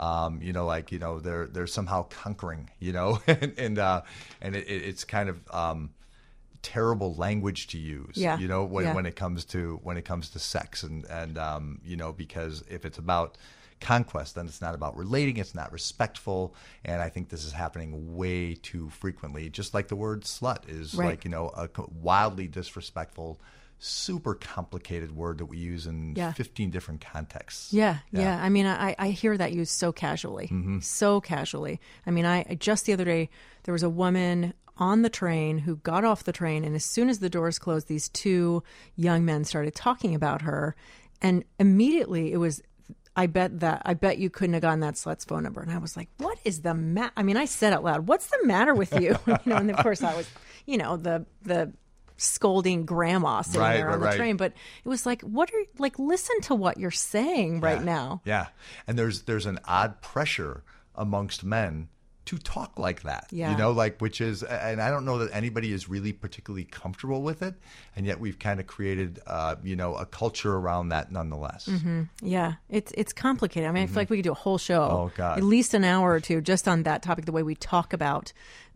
They're somehow conquering, and it's kind of terrible language to use, when it comes to sex, and because if it's about conquest, then it's not about relating, it's not respectful, and I think this is happening way too frequently. Just like the word slut is like a wildly disrespectful, super complicated word that we use in 15 different contexts. Yeah. I mean, I hear that used so casually, so casually. I mean, just the other day there was a woman on the train who got off the train, and as soon as the doors closed, these two young men started talking about her, and immediately it was, I bet you couldn't have gotten that slut's phone number. And I was like, what is the matter? I mean, I said out loud, what's the matter with you? And of course I was, the scolding grandma sitting there on the train. But it was like, listen to what you're saying right now. Yeah. And there's an odd pressure amongst men to talk like that, which is, and I don't know that anybody is really particularly comfortable with it. And yet we've kind of created, a culture around that nonetheless. Mm-hmm. Yeah, it's complicated. I mean, I feel like we could do a whole show, at least an hour or two, just on that topic, the way we talk about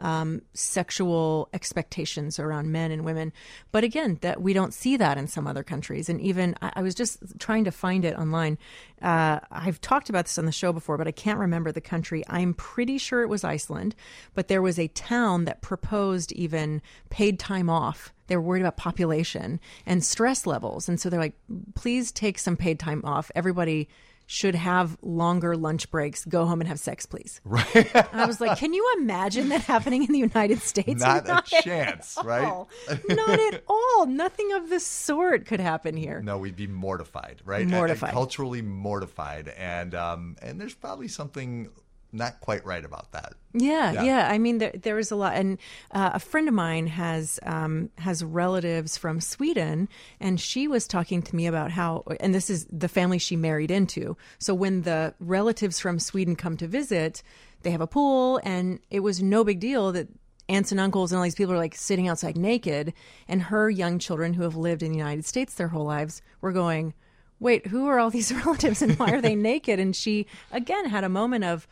sexual expectations around men and women. But again, that we don't see that in some other countries. And even I was just trying to find it online. I've talked about this on the show before, but I can't remember the country. I'm pretty sure it was Iceland, but there was a town that proposed even paid time off. They were worried about population and stress levels. And so they're like, please take some paid time off. Everybody should have longer lunch breaks. Go home and have sex, please. Right. I was like, can you imagine that happening in the United States? Not a chance, right? Not at all. Nothing of the sort could happen here. No, we'd be mortified, right? Mortified. Culturally mortified. And there's probably something not quite right about that. Yeah. I mean, there is a lot, and a friend of mine has relatives from Sweden, and she was talking to me about how, and this is the family she married into. So when the relatives from Sweden come to visit, they have a pool, and it was no big deal that aunts and uncles and all these people are like sitting outside naked, and her young children who have lived in the United States their whole lives were going, wait, who are all these relatives and why are they naked? And she again had a moment of,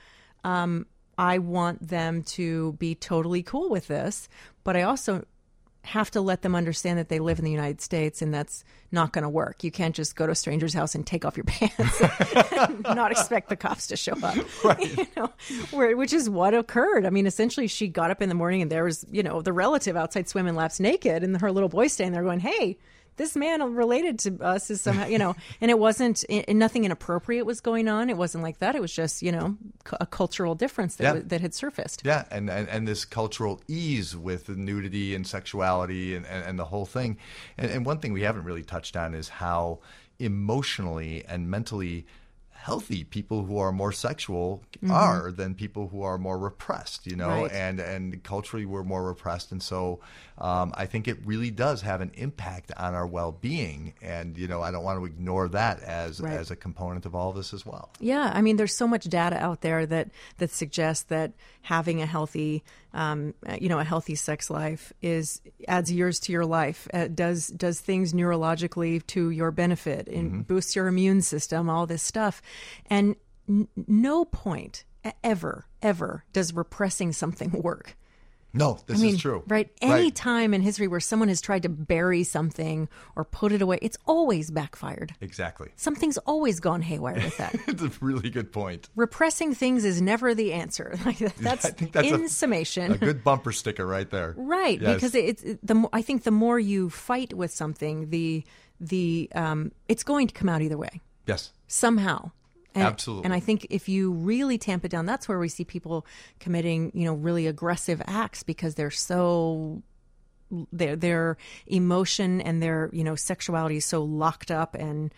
I want them to be totally cool with this, but I also have to let them understand that they live in the United States and that's not going to work. You can't just go to a stranger's house and take off your pants and not expect the cops to show up, right. Which is what occurred. I mean, essentially she got up in the morning and there was, the relative outside swimming laps naked and her little boy standing there going, hey, this man related to us is somehow, and it wasn't, nothing inappropriate was going on. It wasn't like that. It was just, a cultural difference that had surfaced. Yeah. And this cultural ease with the nudity and sexuality and the whole thing. And one thing we haven't really touched on is how emotionally and mentally healthy people who are more sexual are than people who are more repressed, right. and culturally we're more repressed. And so I think it really does have an impact on our well-being. And, I don't want to ignore that as a component of all of this as well. Yeah. I mean, there's so much data out there that suggests that having a healthy, a healthy sex life adds years to your life, does things neurologically to your benefit and boosts your immune system, all this stuff. And no point ever does repressing something work. No, this is true. Right? Any time in history where someone has tried to bury something or put it away, it's always backfired. Exactly. Something's always gone haywire with that. It's a really good point. Repressing things is never the answer. That's, I think that's in summation. A good bumper sticker right there. Right, Yes. because I think the more you fight with something, it's going to come out either way. Yes. Somehow. Absolutely. And I think if you really tamp it down, that's where we see people committing, really aggressive acts because they're so their emotion and their, sexuality is so locked up and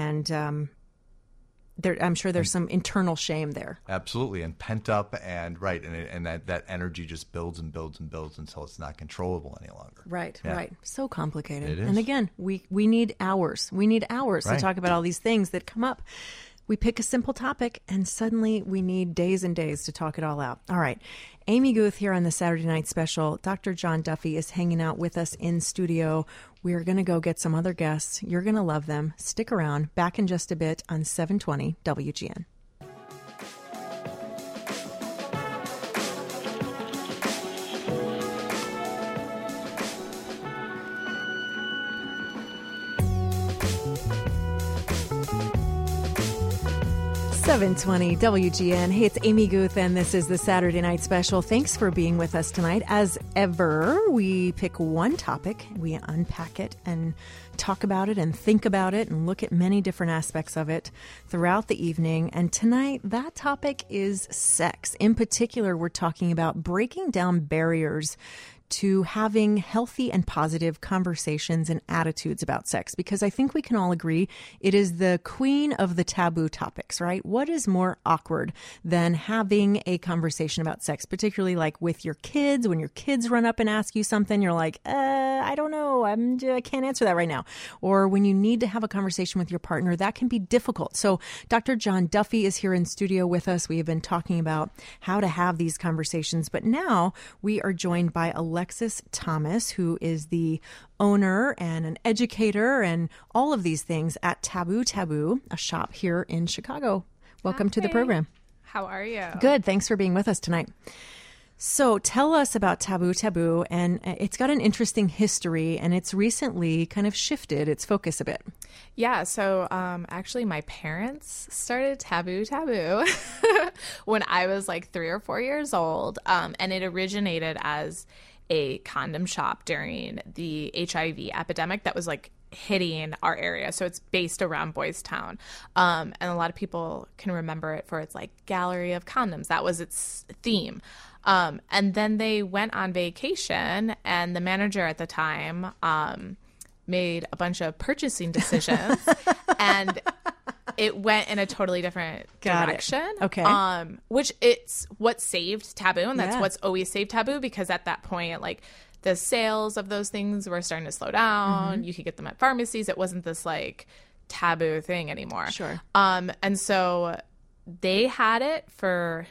I'm sure there's some internal shame there. Absolutely. And pent up and that energy just builds and builds and builds until it's not controllable any longer. Right, Yeah. right. So complicated. It is. And again, we need hours. We need hours to Right. talk about all these things that come up. We pick a simple topic and suddenly we need days and days to talk it all out. All right. Amy Guth here on the Saturday Night Special. Dr. John Duffy is hanging out with us in studio. We're going to go get some other guests. You're going to love them. Stick around. Back in just a bit on 720 WGN. .720 WGN. Hey, it's Amy Guth, and this is the Saturday Night Special. Thanks for being with us tonight. As ever, we pick one topic, we unpack it and talk about it and think about it and look at many different aspects of it throughout the evening. And tonight, that topic is sex. In particular, we're talking about breaking down barriers to having healthy and positive conversations and attitudes about sex, because I think we can all agree it is the queen of the taboo topics, right? What is more awkward than having a conversation about sex, particularly like with your kids? When your kids run up and ask you something, you're like, I don't know, I can't answer that right now. Or when you need to have a conversation with your partner, that can be difficult. So Dr. John Duffy is here in studio with us. We have been talking about how to have these conversations, but now we are joined by Alexis Thomas, who is the owner and an educator and all of these things at Taboo, a shop here in Chicago. Welcome to the program. How are you? Good. Thanks for being with us tonight. So tell us about Taboo, and it's got an interesting history, and it's recently kind of shifted its focus a bit. Yeah, so actually my parents started Taboo when I was like 3 or 4 years old, and it originated as a condom shop during the HIV epidemic that was like hitting our area. So it's based around Boys Town. And a lot of people can remember it for its like gallery of condoms. That was its theme. And then they went on vacation, and the manager at the time made a bunch of purchasing decisions, and it went in a totally different direction. Okay. Which it's what saved Taboo, and that's Yeah. what's always saved Taboo, because at that point, like, the sales of those things were starting to slow down. Mm-hmm. You could get them at pharmacies. It wasn't this like taboo thing anymore. Sure. And so they had it for,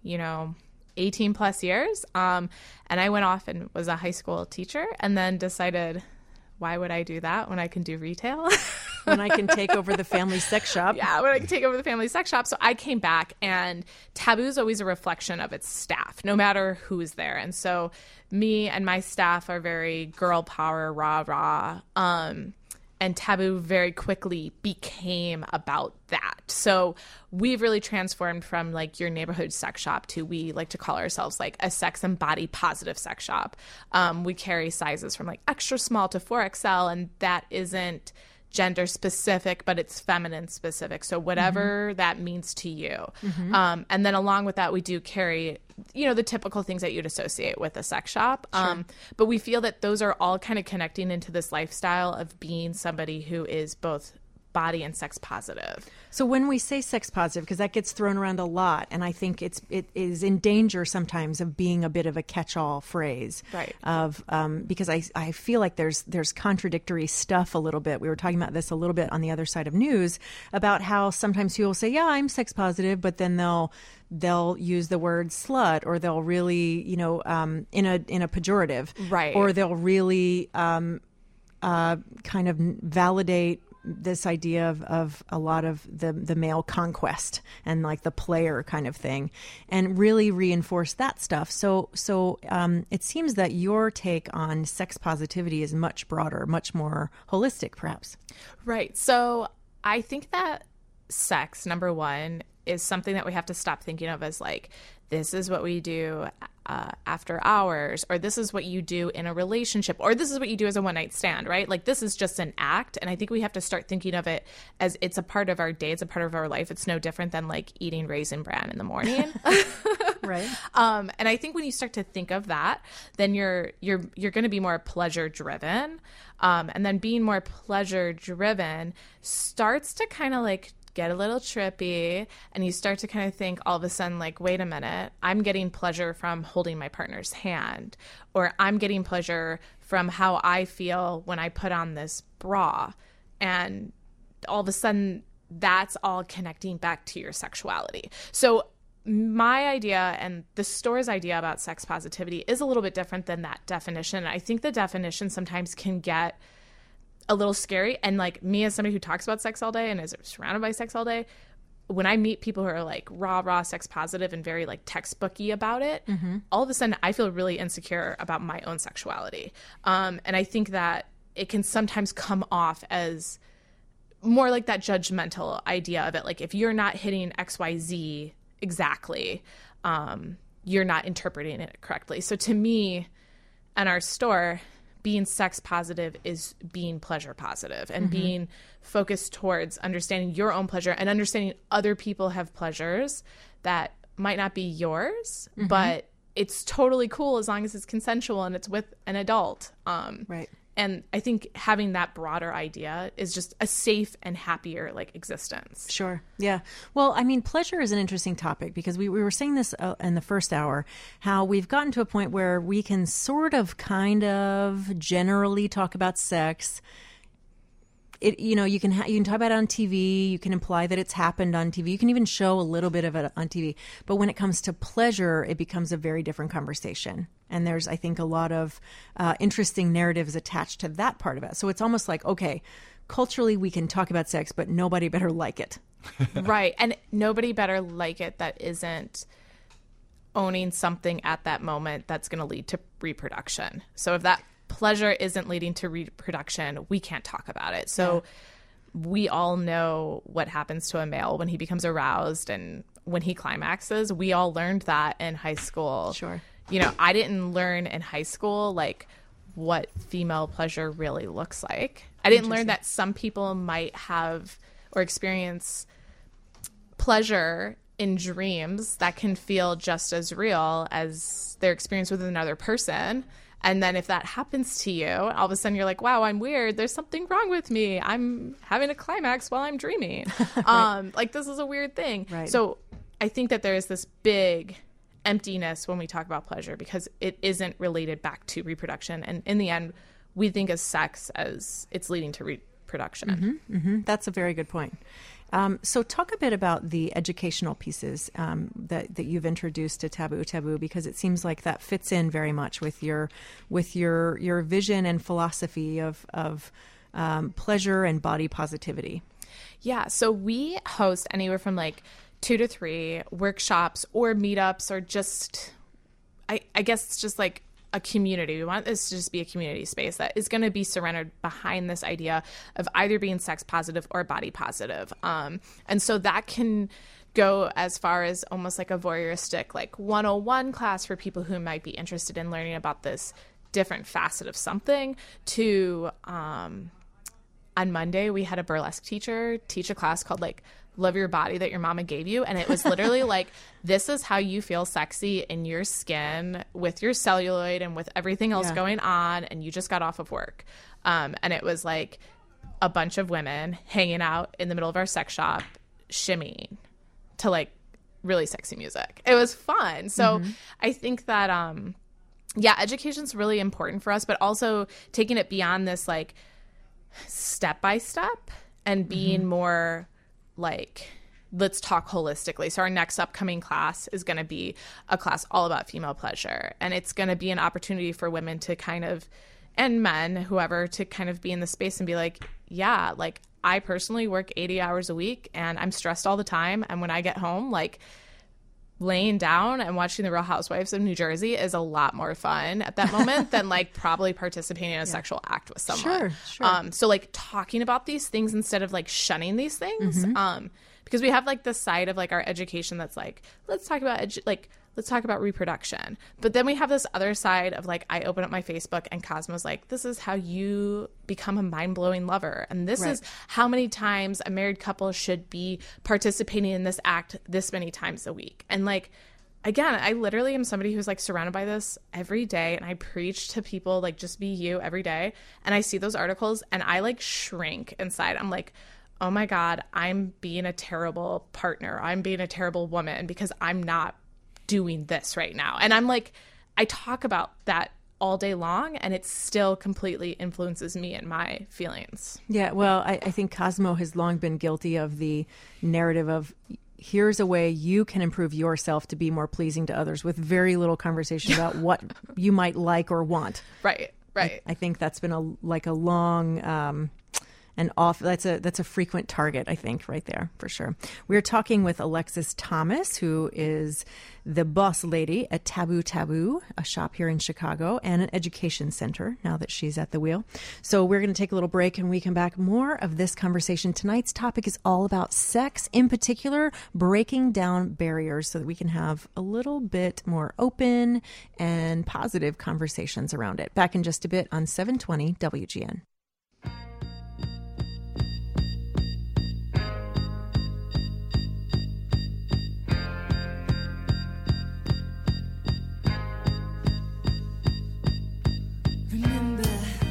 18 plus years. And I went off and was a high school teacher, and then decided, why would I do that when I can do retail? When I can take over the family sex shop. Yeah, when I can take over the family sex shop. So I came back, and Taboo is always a reflection of its staff, no matter who's there. And so me and my staff are very girl power, rah. And Taboo very quickly became about that. So we've really transformed from like your neighborhood sex shop to, we like to call ourselves like a sex and body positive sex shop. We carry sizes from like extra small to 4XL, and that isn't gender specific, but it's feminine specific. So whatever that means to you. And then along with that, we do carry, the typical things that you'd associate with a sex shop. But we feel that those are all kind of connecting into this lifestyle of being somebody who is both body and sex positive. So when we say sex positive, because that gets thrown around a lot, and I think it is in danger sometimes of being a bit of a catch-all phrase. Right. Because I feel like there's contradictory stuff a little bit. We were talking about this a little bit on the other side of news about how sometimes people say, yeah, I'm sex positive, but then they'll use the word slut, or they'll really, in a pejorative. Right. Or they'll really kind of validate this idea of a lot of the male conquest and like the player kind of thing, and really reinforce that stuff. So it seems that your take on sex positivity is much broader, much more holistic, perhaps. Right. So I think that sex, number one, is something that we have to stop thinking of as like, this is what we do after hours, or this is what you do in a relationship, or this is what you do as a one-night stand, right? Like, this is just an act. And I think we have to start thinking of it as it's a part of our day. It's a part of our life. It's no different than like eating Raisin Bran in the morning. Right. And I think when you start to think of that, then you're going to be more pleasure driven. And then being more pleasure driven starts to kind of like get a little trippy, and you start to kind of think all of a sudden, like, wait a minute, I'm getting pleasure from holding my partner's hand, or I'm getting pleasure from how I feel when I put on this bra. And all of a sudden, that's all connecting back to your sexuality. So my idea and the store's idea about sex positivity is a little bit different than that definition. I think the definition sometimes can get a little scary. And like me, as somebody who talks about sex all day and is surrounded by sex all day, when I meet people who are like raw sex positive and very like textbooky about it, all of a sudden I feel really insecure about my own sexuality. And I think that it can sometimes come off as more like that judgmental idea of it. Like, if you're not hitting XYZ exactly, you're not interpreting it correctly. So to me, in our store, being sex positive is being pleasure positive and being focused towards understanding your own pleasure and understanding other people have pleasures that might not be yours, but it's totally cool as long as it's consensual and it's with an adult. Right. And I think having that broader idea is just a safe and happier like existence. Sure. Yeah. Well, I mean, pleasure is an interesting topic because we were saying this in the first hour, how we've gotten to a point where we can sort of kind of generally talk about sex. You can talk about it on TV. You can imply that it's happened on TV. You can even show a little bit of it on TV. But when it comes to pleasure, it becomes a very different conversation. And there's, I think, a lot of interesting narratives attached to that part of it. So it's almost like, okay, culturally we can talk about sex, but nobody better like it. Right. And nobody better like it that isn't owning something at that moment that's going to lead to reproduction. So if that pleasure isn't leading to reproduction, we can't talk about it. So we all know what happens to a male when he becomes aroused and when he climaxes. We all learned that in high school. Sure. I didn't learn in high school like what female pleasure really looks like. I didn't learn that some people might have or experience pleasure in dreams that can feel just as real as their experience with another person. And then if that happens to you, all of a sudden you're like, wow, I'm weird. There's something wrong with me. I'm having a climax while I'm dreaming. Right. Like, this is a weird thing. Right. So I think that there is this big emptiness when we talk about pleasure because it isn't related back to reproduction. And in the end, we think of sex as it's leading to reproduction. That's a very good point. So talk a bit about the educational pieces that you've introduced to Taboo, because it seems like that fits in very much with your vision and philosophy of pleasure and body positivity. Yeah. So we host anywhere from like 2 to 3 workshops or meetups, or just, I guess it's just like a community. We want this to just be a community space that is going to be surrendered behind this idea of either being sex positive or body positive. And so that can go as far as almost like a voyeuristic, like 101 class for people who might be interested in learning about this different facet of something, to, on Monday, we had a burlesque teacher teach a class called like Love Your Body That Your Mama Gave You. And it was literally like, this is how you feel sexy in your skin with your celluloid and with everything else going on. And you just got off of work. And it was like a bunch of women hanging out in the middle of our sex shop, shimmying to like really sexy music. It was fun. So I think that, education's really important for us, but also taking it beyond this like step by step and being more like, let's talk holistically. So our next upcoming class is going to be a class all about female pleasure. And it's going to be an opportunity for women to kind of, and men, whoever, to kind of be in the space and be like, yeah, like I personally work 80 hours a week and I'm stressed all the time. And when I get home, like, laying down and watching The Real Housewives of New Jersey is a lot more fun at that moment than like probably participating in a sexual act with someone. Sure. So like talking about these things instead of like shunning these things. Because we have like the side of like our education that's like, let's talk about let's talk about reproduction. But then we have this other side of like, I open up my Facebook and Cosmo's like, this is how you become a mind-blowing lover. And this is how many times a married couple should be participating in this act this many times a week. And like, again, I literally am somebody who's like surrounded by this every day. And I preach to people like, just be you every day. And I see those articles and I like shrink inside. I'm like, oh my God, I'm being a terrible partner. I'm being a terrible woman because I'm not doing this right now. And I'm like, I talk about that all day long and it still completely influences me and my feelings. Yeah, well, I think Cosmo has long been guilty of the narrative of here's a way you can improve yourself to be more pleasing to others with very little conversation about what you might like or want. Right. I think that's been a long and off. That's a frequent target, I think, right there for sure. We're talking with Alexis Thomas, who is the boss lady at Taboo, a shop here in Chicago and an education center now that she's at the wheel. So we're going to take a little break and we come back. More of this conversation. Tonight's topic is all about sex, in particular, breaking down barriers so that we can have a little bit more open and positive conversations around it. Back in just a bit on 720 WGN. Remember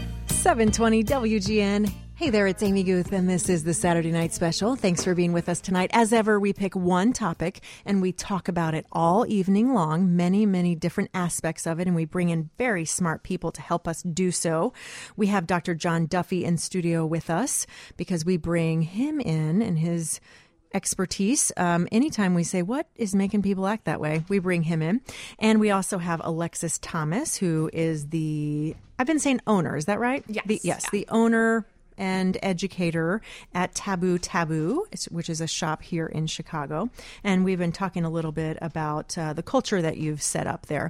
720 WGN. Hey there, it's Amy Guth, and this is the Saturday Night Special. Thanks for being with us tonight. As ever, we pick one topic, and we talk about it all evening long, many, many different aspects of it, and we bring in very smart people to help us do so. We have Dr. John Duffy in studio with us because we bring him in and his expertise. Anytime we say, what is making people act that way, we bring him in. And we also have Alexis Thomas, who is I've been saying owner, is that right? Yes. The owner and educator at Taboo, which is a shop here in Chicago. And we've been talking a little bit about the culture that you've set up there.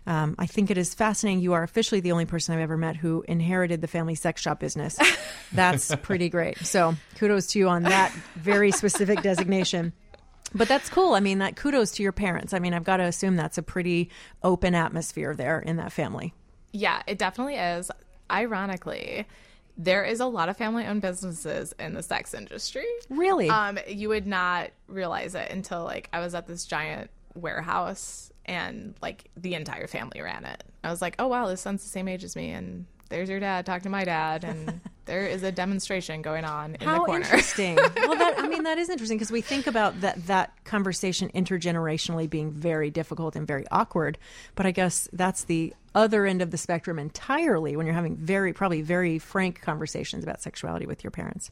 I think it is fascinating. You are officially the only person I've ever met who inherited the family sex shop business. That's pretty great. So kudos to you on that very specific designation. But that's cool. I mean, kudos to your parents. I mean, I've got to assume that's a pretty open atmosphere there in that family. Yeah, it definitely is. Ironically, there is a lot of family-owned businesses in the sex industry. Really? You would not realize it until like I was at this giant warehouse and like the entire family ran it. I was like, oh wow, this son's the same age as me, and there's your dad talking to my dad, and there is a demonstration going on in the corner. How interesting. Well, that is interesting because we think about that conversation intergenerationally being very difficult and very awkward. But I guess that's the other end of the spectrum entirely when you're having probably very frank conversations about sexuality with your parents.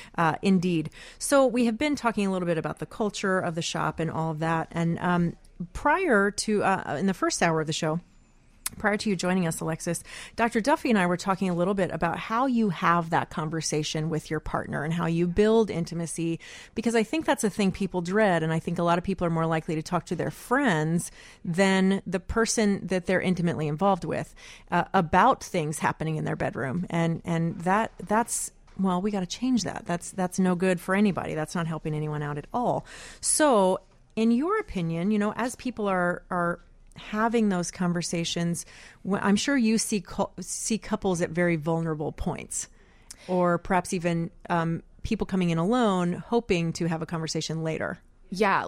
Indeed. So we have been talking a little bit about the culture of the shop and all of that. And prior to, in the first hour of the show, prior to you joining us, Alexis, Dr. Duffy and I were talking a little bit about how you have that conversation with your partner and how you build intimacy, because I think that's a thing people dread. And I think a lot of people are more likely to talk to their friends than the person that they're intimately involved with about things happening in their bedroom. And that's, well, we got to change that. That's no good for anybody. That's not helping anyone out at all. So in your opinion, as people are having those conversations, I'm sure you see couples at very vulnerable points, or perhaps even people coming in alone, hoping to have a conversation later. Yeah,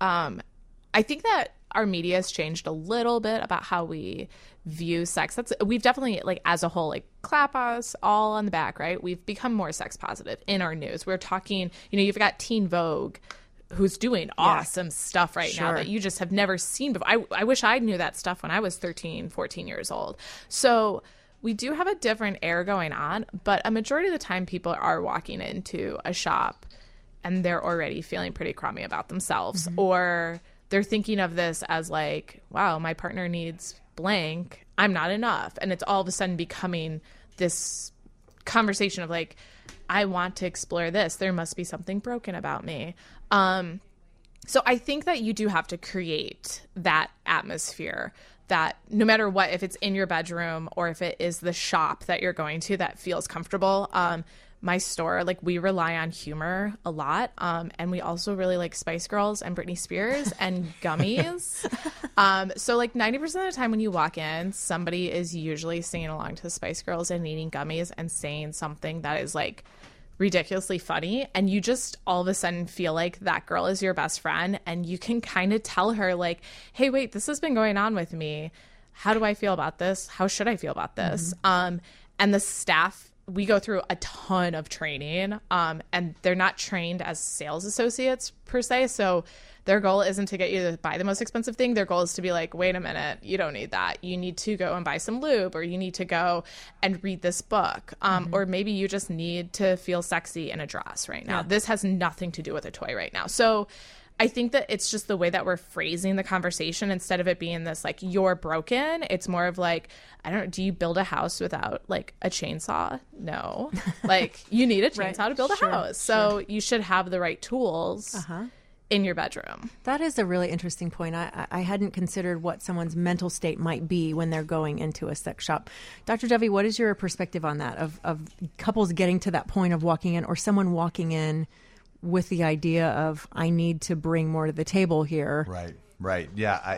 I think that our media has changed a little bit about how we view sex. We've definitely, as a whole, clap us all on the back, right? We've become more sex positive in our news. We're talking, you've got Teen Vogue, who's doing awesome stuff right now that you just have never seen before. I wish I knew that stuff when I was 13, 14 years old. So we do have a different air going on, but a majority of the time people are walking into a shop and they're already feeling pretty crummy about themselves, or they're thinking of this as wow, my partner needs blank, I'm not enough. And it's all of a sudden becoming this conversation of I want to explore this. There must be something broken about me. So I think that you do have to create that atmosphere that no matter what, if it's in your bedroom or if it is the shop that you're going to that feels comfortable. My store, like, we rely on humor a lot. And we also really like Spice Girls and Britney Spears and gummies. So like 90% of the time when you walk in, somebody is usually singing along to the Spice Girls and eating gummies and saying something that is like ridiculously funny. And you just all of a sudden feel like that girl is your best friend. And you can kind of tell her like, hey, wait, this has been going on with me. How do I feel about this? How should I feel about this? And the staff, we go through a ton of training, and they're not trained as sales associates per se. So their goal isn't to get you to buy the most expensive thing. Their goal is to be like, wait a minute, you don't need that. You need to go and buy some lube, or you need to go and read this book. Or maybe you just need to feel sexy in a dress right now. Yeah. This has nothing to do with a toy right now. So I think that it's just the way that we're phrasing the conversation. Instead of it being this like, you're broken, it's more of like, I don't know, do you build a house without like a chainsaw? No. Like, you need a chainsaw to build a house. So you should have the right tools in your bedroom. That is a really interesting point. I hadn't considered what someone's mental state might be when they're going into a sex shop. Dr. Dovey, what is your perspective on that, of couples getting to that point of walking in, or someone walking in with the idea of, I need to bring more to the table here? Right. Yeah.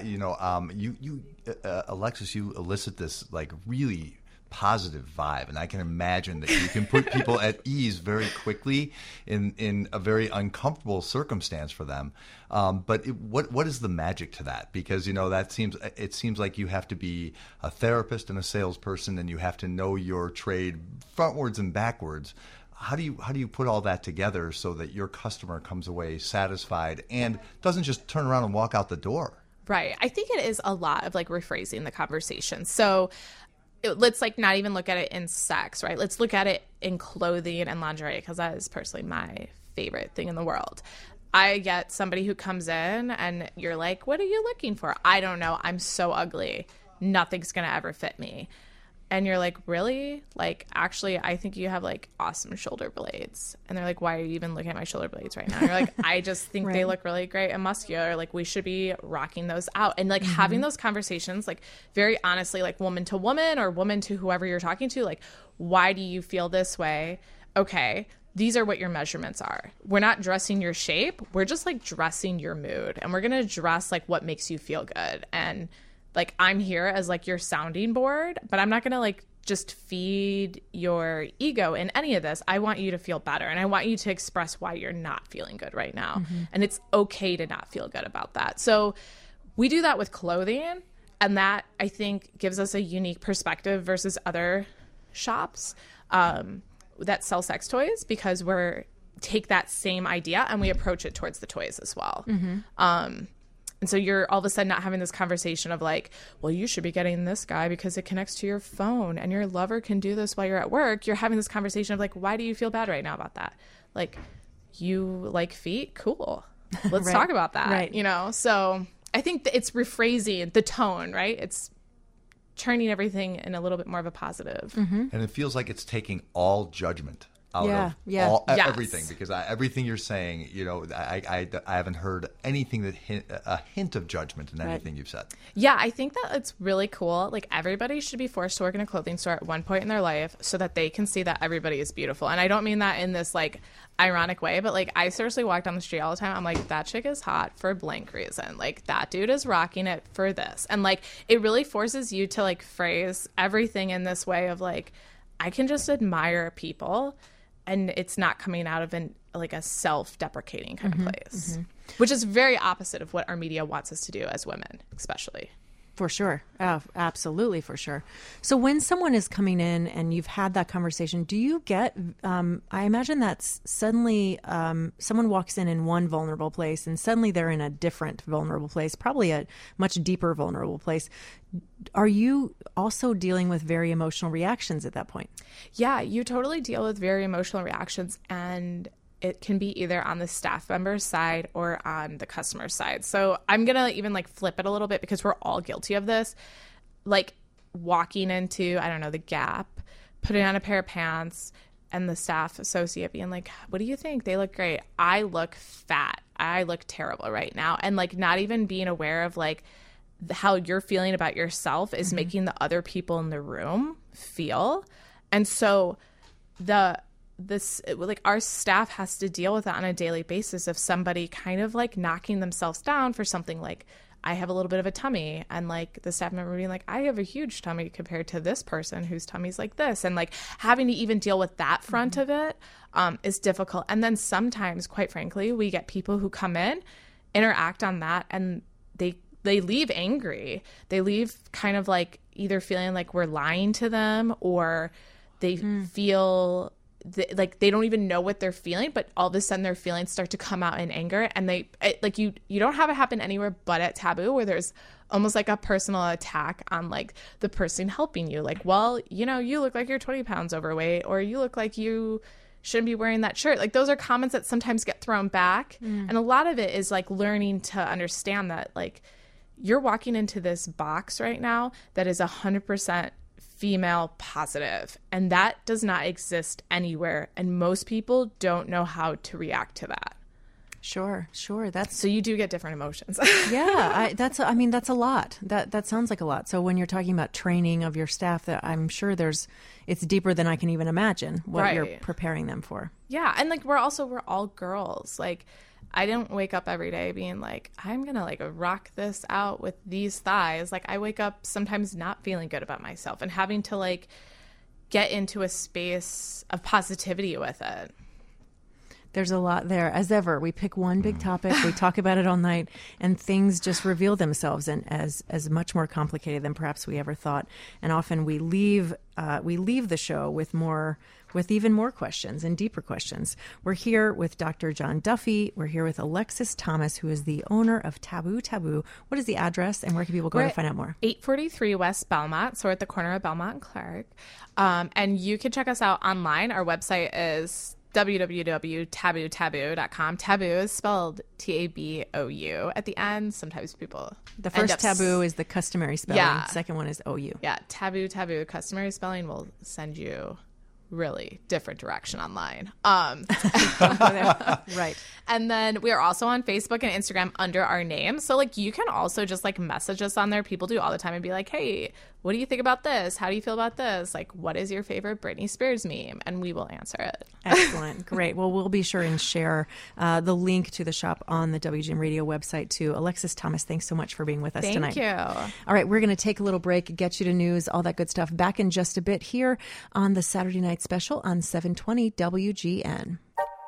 Alexis, you elicit this like really positive vibe, and I can imagine that you can put people at ease very quickly in a very uncomfortable circumstance for them. But what is the magic to that? Because it seems like you have to be a therapist and a salesperson, and you have to know your trade frontwards and backwards. How do you put all that together so that your customer comes away satisfied and doesn't just turn around and walk out the door? Right. I think it is a lot of like rephrasing the conversation. So let's like not even look at it in sex, right? Let's look at it in clothing and lingerie, because that is personally my favorite thing in the world. I get somebody who comes in and you're like, what are you looking for? I don't know. I'm so ugly. Nothing's going to ever fit me. And you're like, really? Like, actually, I think you have like awesome shoulder blades. And they're like, why are you even looking at my shoulder blades right now? And you're like, I just think they look really great and muscular. Like, we should be rocking those out. And like having those conversations, like very honestly, like woman to woman or woman to whoever you're talking to, like, why do you feel this way? Okay, these are what your measurements are. We're not dressing your shape. We're just like dressing your mood. And we're going to dress like what makes you feel good. And like, I'm here as like your sounding board, but I'm not going to like just feed your ego in any of this. I want you to feel better, and I want you to express why you're not feeling good right now. And it's okay to not feel good about that. So we do that with clothing, and that I think gives us a unique perspective versus other shops that sell sex toys, because we're take that same idea and we approach it towards the toys as well. And so you're all of a sudden not having this conversation of like, well, you should be getting this guy because it connects to your phone and your lover can do this while you're at work. You're having this conversation of like, why do you feel bad right now about that? Like, you like feet? Cool. Let's talk about that. Right. So I think it's rephrasing the tone, right? It's turning everything in a little bit more of a positive. And it feels like it's taking all judgment out of everything, because everything you're saying, I haven't heard anything that a hint of judgment in anything you've said. Yeah, I think that it's really cool. Like, everybody should be forced to work in a clothing store at one point in their life so that they can see that everybody is beautiful. And I don't mean that in this like ironic way, but like, I seriously walk down the street all the time. I'm like, that chick is hot for blank reason. Like, that dude is rocking it for this. And like, it really forces you to like phrase everything in this way of like, I can just admire people, and it's not coming out of like a self-deprecating kind of place, which is very opposite of what our media wants us to do as women, especially. For sure. Absolutely, for sure. So when someone is coming in and you've had that conversation, do you get, I imagine that's suddenly someone walks in one vulnerable place and suddenly they're in a different vulnerable place, probably a much deeper vulnerable place. Are you also dealing with very emotional reactions at that point? Yeah, you totally deal with very emotional reactions, and it can be either on the staff member's side or on the customer side. So I'm going to even like flip it a little bit, because we're all guilty of this. Like, walking into, I don't know, the Gap, putting on a pair of pants, and the staff associate being like, what do you think? They look great. I look fat. I look terrible right now. And like not even being aware of like how you're feeling about yourself is making the other people in the room feel. And so our staff has to deal with that on a daily basis of somebody kind of like knocking themselves down for something like, I have a little bit of a tummy, and like the staff member being like, I have a huge tummy compared to this person whose tummy's like this, and like having to even deal with that front of it is difficult. And then sometimes, quite frankly, we get people who come in, interact on that, and they leave angry. They leave kind of like either feeling like we're lying to them, or they feel like they don't even know what they're feeling, but all of a sudden their feelings start to come out in anger. And you don't have it happen anywhere but at Taboo, where there's almost like a personal attack on like the person helping you. Like, well, you know, you look like you're 20 pounds overweight, or you look like you shouldn't be wearing that shirt. Like those are comments that sometimes get thrown back. And a lot of it is like learning to understand that like you're walking into this box right now that is 100% female positive, and that does not exist anywhere, and most people don't know how to react to that. Sure. That's so you do get different emotions. Yeah, that's a lot. That sounds like a lot. So when you're talking about training of your staff, that I'm sure it's deeper than I can even imagine what you're preparing them for. Yeah, and like we're all girls. Like I don't wake up every day being like, I'm going to like rock this out with these thighs. Like I wake up sometimes not feeling good about myself and having to like get into a space of positivity with it. There's a lot there. As ever, we pick one big topic, we talk about it all night, and things just reveal themselves and as much more complicated than perhaps we ever thought. And often we leave the show with even more questions and deeper questions. We're here with Dr. John Duffy. We're here with Alexis Thomas, who is the owner of Taboo Taboo. What is the address, and where can people go to find out more? 843 West Belmont, so we're at the corner of Belmont and Clark. And you can check us out online. Our website is www.tabootaboo.com. Taboo is spelled Tabou at the end. Sometimes people the first taboo is the customary spelling. Yeah. Second one is OU. Yeah, taboo. Customary spelling will send you really different direction online. Right. And then we are also on Facebook and Instagram under our name. So like you can also just like message us on there. People do all the time and be like, hey, what do you think about this? How do you feel about this? Like, what is your favorite Britney Spears meme? And we will answer it. Excellent. Great. Well, we'll be sure and share the link to the shop on the WGN Radio website too. Alexis Thomas, thanks so much for being with us tonight. Thank you. All right. We're going to take a little break, get you to news, all that good stuff. Back in just a bit here on the Saturday Night Special on 720 WGN.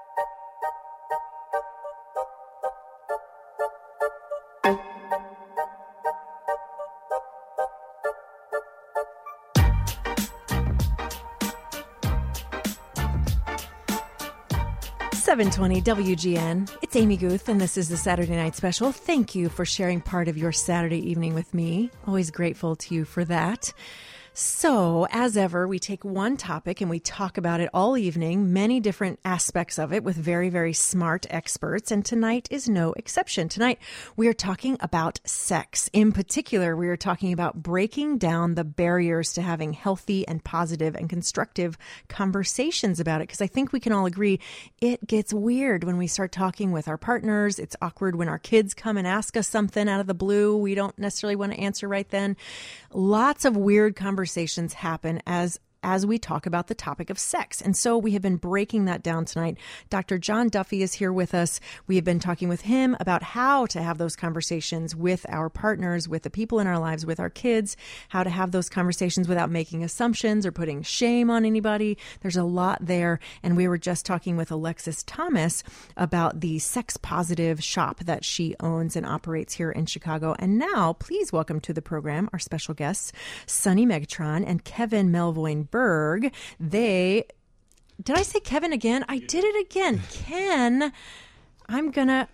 .720 WGN. It's Amy Guth, and this is the Saturday Night Special. Thank you for sharing part of your Saturday evening with me. Always grateful to you for that. So, as ever, we take one topic and we talk about it all evening, many different aspects of it with very, very smart experts. And tonight is no exception. Tonight, we are talking about sex. In particular, we are talking about breaking down the barriers to having healthy and positive and constructive conversations about it. Because I think we can all agree it gets weird when we start talking with our partners. It's awkward when our kids come and ask us something out of the blue we don't necessarily want to answer right then. Lots of weird conversations happen as we talk about the topic of sex. And so we have been breaking that down tonight. Dr. John Duffy is here with us. We have been talking with him about how to have those conversations with our partners, with the people in our lives, with our kids, how to have those conversations without making assumptions or putting shame on anybody. There's a lot there. And we were just talking with Alexis Thomas about the sex positive shop that she owns and operates here in Chicago. And now, please welcome to the program our special guests, Sunny Megatron and Kevin Melvoin Berg. Did I say Kevin again? I did it again. Ken. I'm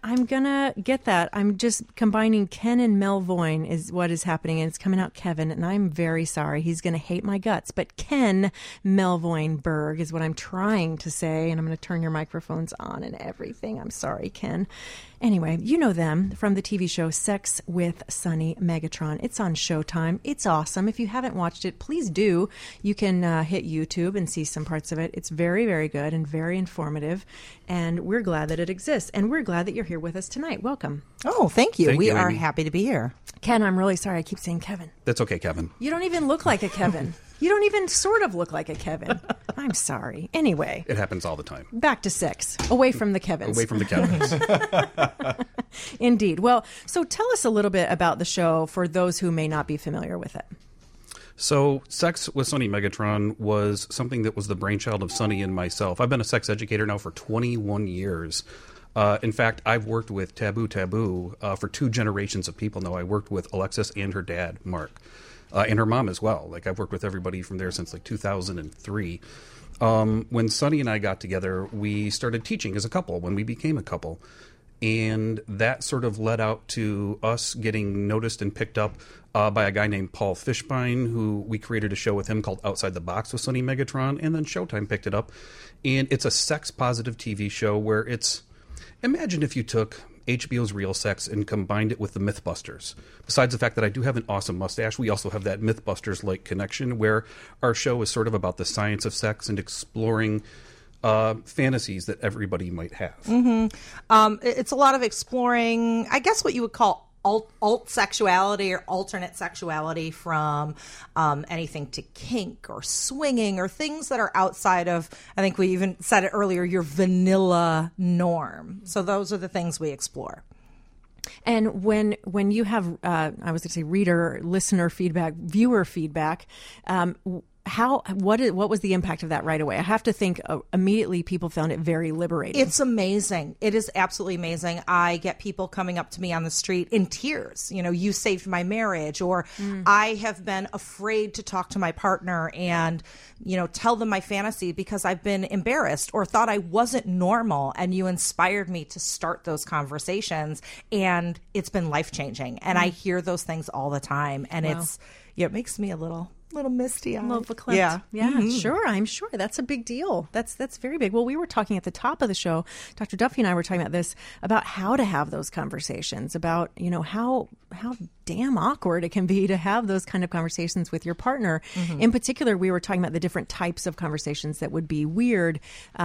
gonna get that. I'm just combining Ken and Melvoin is what is happening, and it's coming out Kevin, and I'm very sorry. He's gonna hate my guts, but Ken Melvoin Berg is what I'm trying to say, and I'm gonna turn your microphones on and everything. I'm sorry, Ken. Anyway, you know them from the TV show Sex with Sonny Megatron. It's on Showtime. It's awesome. If you haven't watched it, please do. You can hit YouTube and see some parts of it. It's very, very good and very informative, and we're glad that it exists. And we're glad that you're here with us tonight. Welcome. Oh, thank you. We are Amy. happy to be here. Ken, I'm really sorry. I keep saying Kevin. That's okay, Kevin. You don't even look like a Kevin. You don't even sort of look like a Kevin. I'm sorry. Anyway. It happens all the time. Back to sex. Away from the Kevins. Away from the Kevins. Indeed. Well, so tell us a little bit about the show for those who may not be familiar with it. So, Sex with Sonny Megatron was something that was the brainchild of Sonny and myself. I've been a sex educator now for 21 years. In fact, I've worked with Taboo for 2 generations of people now. I worked with Alexis and her dad, Mark, and her mom as well. Like, I've worked with everybody from there since like 2003. When Sonny and I got together, we started teaching as a couple when we became a couple. And that sort of led out to us getting noticed and picked up by a guy named Paul Fishbein, who we created a show with him called Outside the Box with Sonny Megatron, and then Showtime picked it up. And it's a sex-positive TV show where it's... Imagine if you took HBO's Real Sex and combined it with the Mythbusters. Besides the fact that I do have an awesome mustache, we also have that Mythbusters-like connection where our show is sort of about the science of sex and exploring... fantasies that everybody might have. Mm-hmm. It's a lot of exploring, I guess, what you would call alt sexuality or alternate sexuality, from anything to kink or swinging or things that are outside of, I think we even said it earlier, your vanilla norm. So those are the things we explore. And when you have, I was going to say reader, listener feedback, viewer feedback, what was the impact of that right away? I have to think immediately people found it very liberating. It's amazing. It is absolutely amazing. I get people coming up to me on the street in tears. You know, you saved my marriage, or I have been afraid to talk to my partner and, you know, tell them my fantasy because I've been embarrassed or thought I wasn't normal, and you inspired me to start those conversations, and it's been life-changing. And I hear those things all the time, and it makes me a little misty eyed. A little verklempt. Yeah, sure. I'm sure that's a big deal. That's very big. Well, we were talking at the top of the show, Dr. Duffy and I were talking about this, about how to have those conversations, about, you know, how damn awkward it can be to have those kind of conversations with your partner. In particular, we were talking about the different types of conversations that would be weird.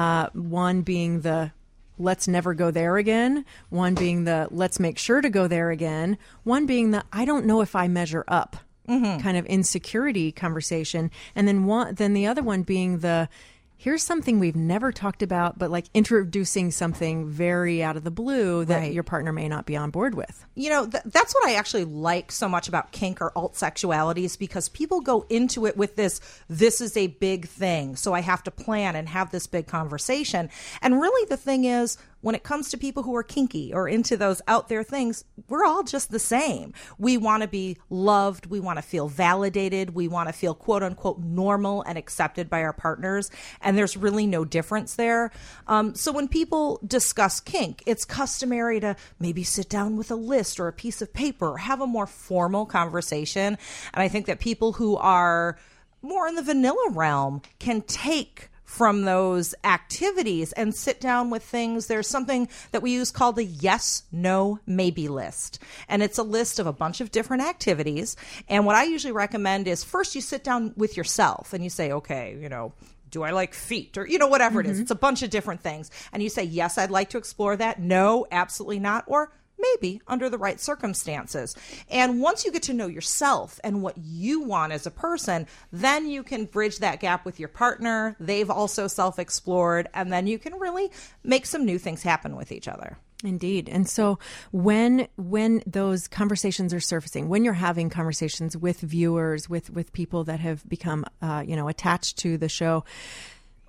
One being the let's never go there again. One being the let's make sure to go there again. One being the I don't know if I measure up. Kind of insecurity conversation. And then the other one being the here's something we've never talked about, but like introducing something very out of the blue that your partner may not be on board with. You know, that's what I actually like so much about kink or alt sexuality, is because people go into it with this is a big thing, so I have to plan and have this big conversation. And really the thing is, when it comes to people who are kinky or into those out there things, we're all just the same. We want to be loved. We want to feel validated. We want to feel quote unquote normal and accepted by our partners. And there's really no difference there. So when people discuss kink, it's customary to maybe sit down with a list or a piece of paper or have a more formal conversation. And I think that people who are more in the vanilla realm can take from those activities and sit down with things. There's something that we use called a yes, no, maybe list. And it's a list of a bunch of different activities. And what I usually recommend is first you sit down with yourself and you say, okay, you know, do I like feet? Or, you know, whatever it is. It's a bunch of different things. And you say, yes, I'd like to explore that. No, absolutely not. Or maybe under the right circumstances. And once you get to know yourself and what you want as a person, then you can bridge that gap with your partner. They've also self-explored, and then you can really make some new things happen with each other. Indeed. And so when those conversations are surfacing, when you're having conversations with viewers, with people that have become, attached to the show,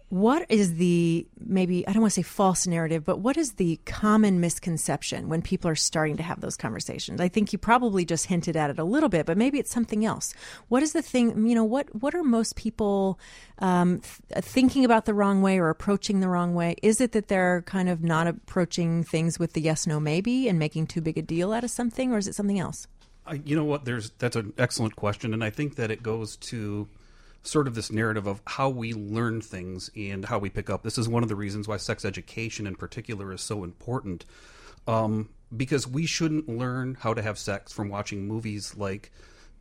What is the, maybe, I don't want to say false narrative, but what is the common misconception when people are starting to have those conversations? I think you probably just hinted at it a little bit, but maybe it's something else. What is the thing, what are most people thinking about the wrong way or approaching the wrong way? Is it that they're kind of not approaching things with the yes, no, maybe and making too big a deal out of something, or is it something else? You know what? That's an excellent question, and I think that it goes to sort of this narrative of how we learn things and how we pick up. This is one of the reasons why sex education in particular is so important, because we shouldn't learn how to have sex from watching movies like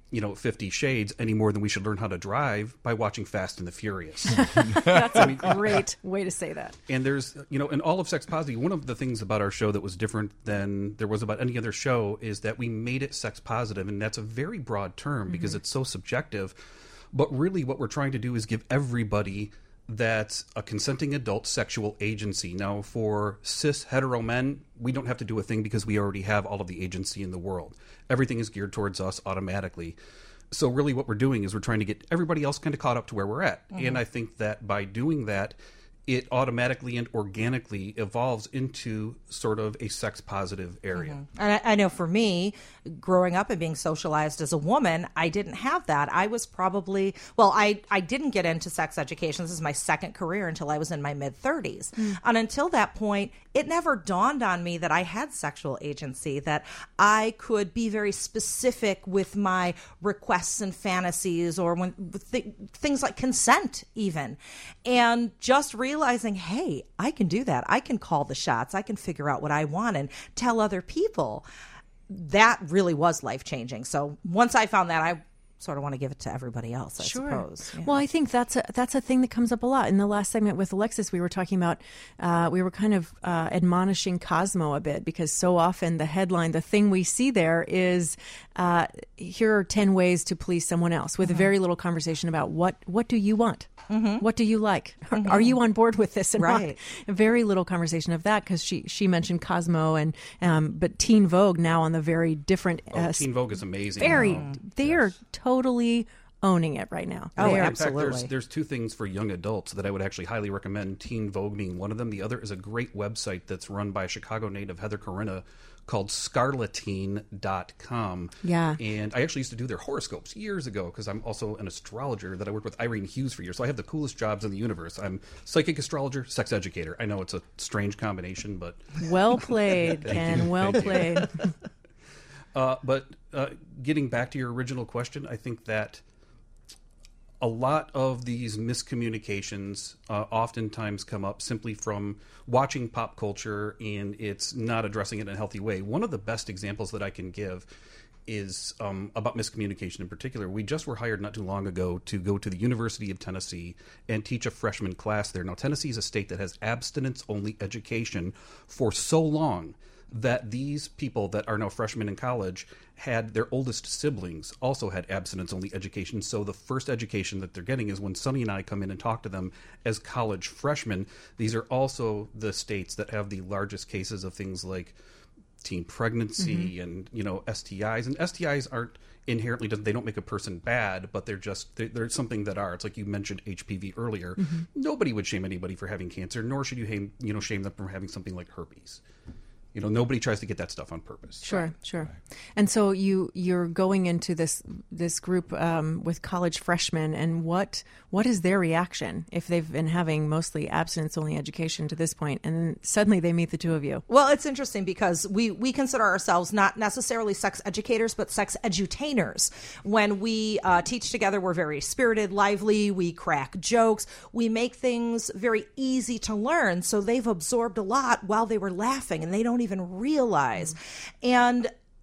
50 Shades any more than we should learn how to drive by watching Fast and the Furious. That's a great way to say that. And there's, in all of Sex Positive, one of the things about our show that was different than there was about any other show is that we made it sex positive, and that's a very broad term because it's so subjective. But really what we're trying to do is give everybody that's a consenting adult sexual agency. Now, for cis hetero men, we don't have to do a thing because we already have all of the agency in the world. Everything is geared towards us automatically. So really what we're doing is we're trying to get everybody else kind of caught up to where we're at. And I think that by doing that, it automatically and organically evolves into sort of a sex-positive area. And I know for me, growing up and being socialized as a woman, I didn't have that. I was probably, I didn't get into sex education. This is my second career until I was in my mid-30s. And until that point, it never dawned on me that I had sexual agency, that I could be very specific with my requests and fantasies, or things like consent even. And just realizing, hey, I can do that. I can call the shots. I can figure out what I want and tell other people. That really was life-changing. So once I found that, I sort of want to give it to everybody else, I suppose. Yeah. Well, I think that's a thing that comes up a lot. In the last segment with Alexis, we were talking about, we were kind of admonishing Cosmo a bit, because so often the headline, the thing we see there is, here are 10 ways to please someone else, with very little conversation about what do you want? What do you like? Are you on board with this? And right. Very little conversation of that, because she mentioned Cosmo, and but Teen Vogue now on the very different. Teen Vogue is amazing. They are totally owning it right now. Oh, They are. absolutely. In fact, there's two things for young adults that I would actually highly recommend, Teen Vogue being one of them. The other is a great website that's run by a Chicago native, Heather Corinna, called scarletine.com. Yeah. And I actually used to do their horoscopes years ago, because I'm also an astrologer that I worked with Irene Hughes for years. So I have the coolest jobs in the universe. I'm psychic astrologer, sex educator. I know it's a strange combination, but... Well played, Ken. Well played. But getting back to your original question, I think that a lot of these miscommunications oftentimes come up simply from watching pop culture, and it's not addressing it in a healthy way. One of the best examples that I can give is about miscommunication in particular. We just were hired not too long ago to go to the University of Tennessee and teach a freshman class there. Now, Tennessee is a state that has abstinence-only education for so long that these people that are now freshmen in college had their oldest siblings also had abstinence-only education. So the first education that they're getting is when Sonny and I come in and talk to them as college freshmen. These are also the states that have the largest cases of things like teen pregnancy and, STIs. And STIs aren't inherently, they don't make a person bad, but they're something that are. It's like you mentioned HPV earlier. Nobody would shame anybody for having cancer, nor should you shame them for having something like herpes. Nobody tries to get that stuff on purpose. Sure. And so you're going into this group with college freshmen, and what is their reaction if they've been having mostly abstinence-only education to this point, and then suddenly they meet the two of you? Well, it's interesting because we consider ourselves not necessarily sex educators, but sex edutainers. When we teach together, we're very spirited, lively, we crack jokes, we make things very easy to learn, so they've absorbed a lot while they were laughing, and they don't even realize. And,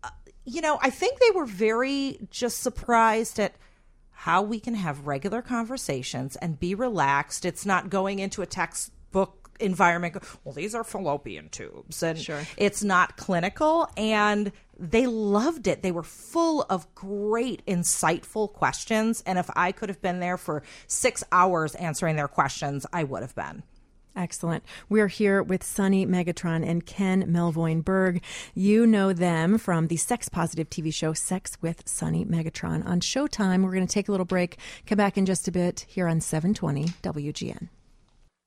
I think they were very just surprised at how we can have regular conversations and be relaxed. It's not going into a textbook environment. Well, these are fallopian tubes. And it's not clinical. And they loved it. They were full of great, insightful questions. And if I could have been there for 6 hours answering their questions, I would have been. Excellent. We're here with Sonny Megatron and Ken Melvoin Berg. You know them from the sex positive TV show Sex with Sonny Megatron on Showtime. We're going to take a little break, come back in just a bit here on 720 WGN.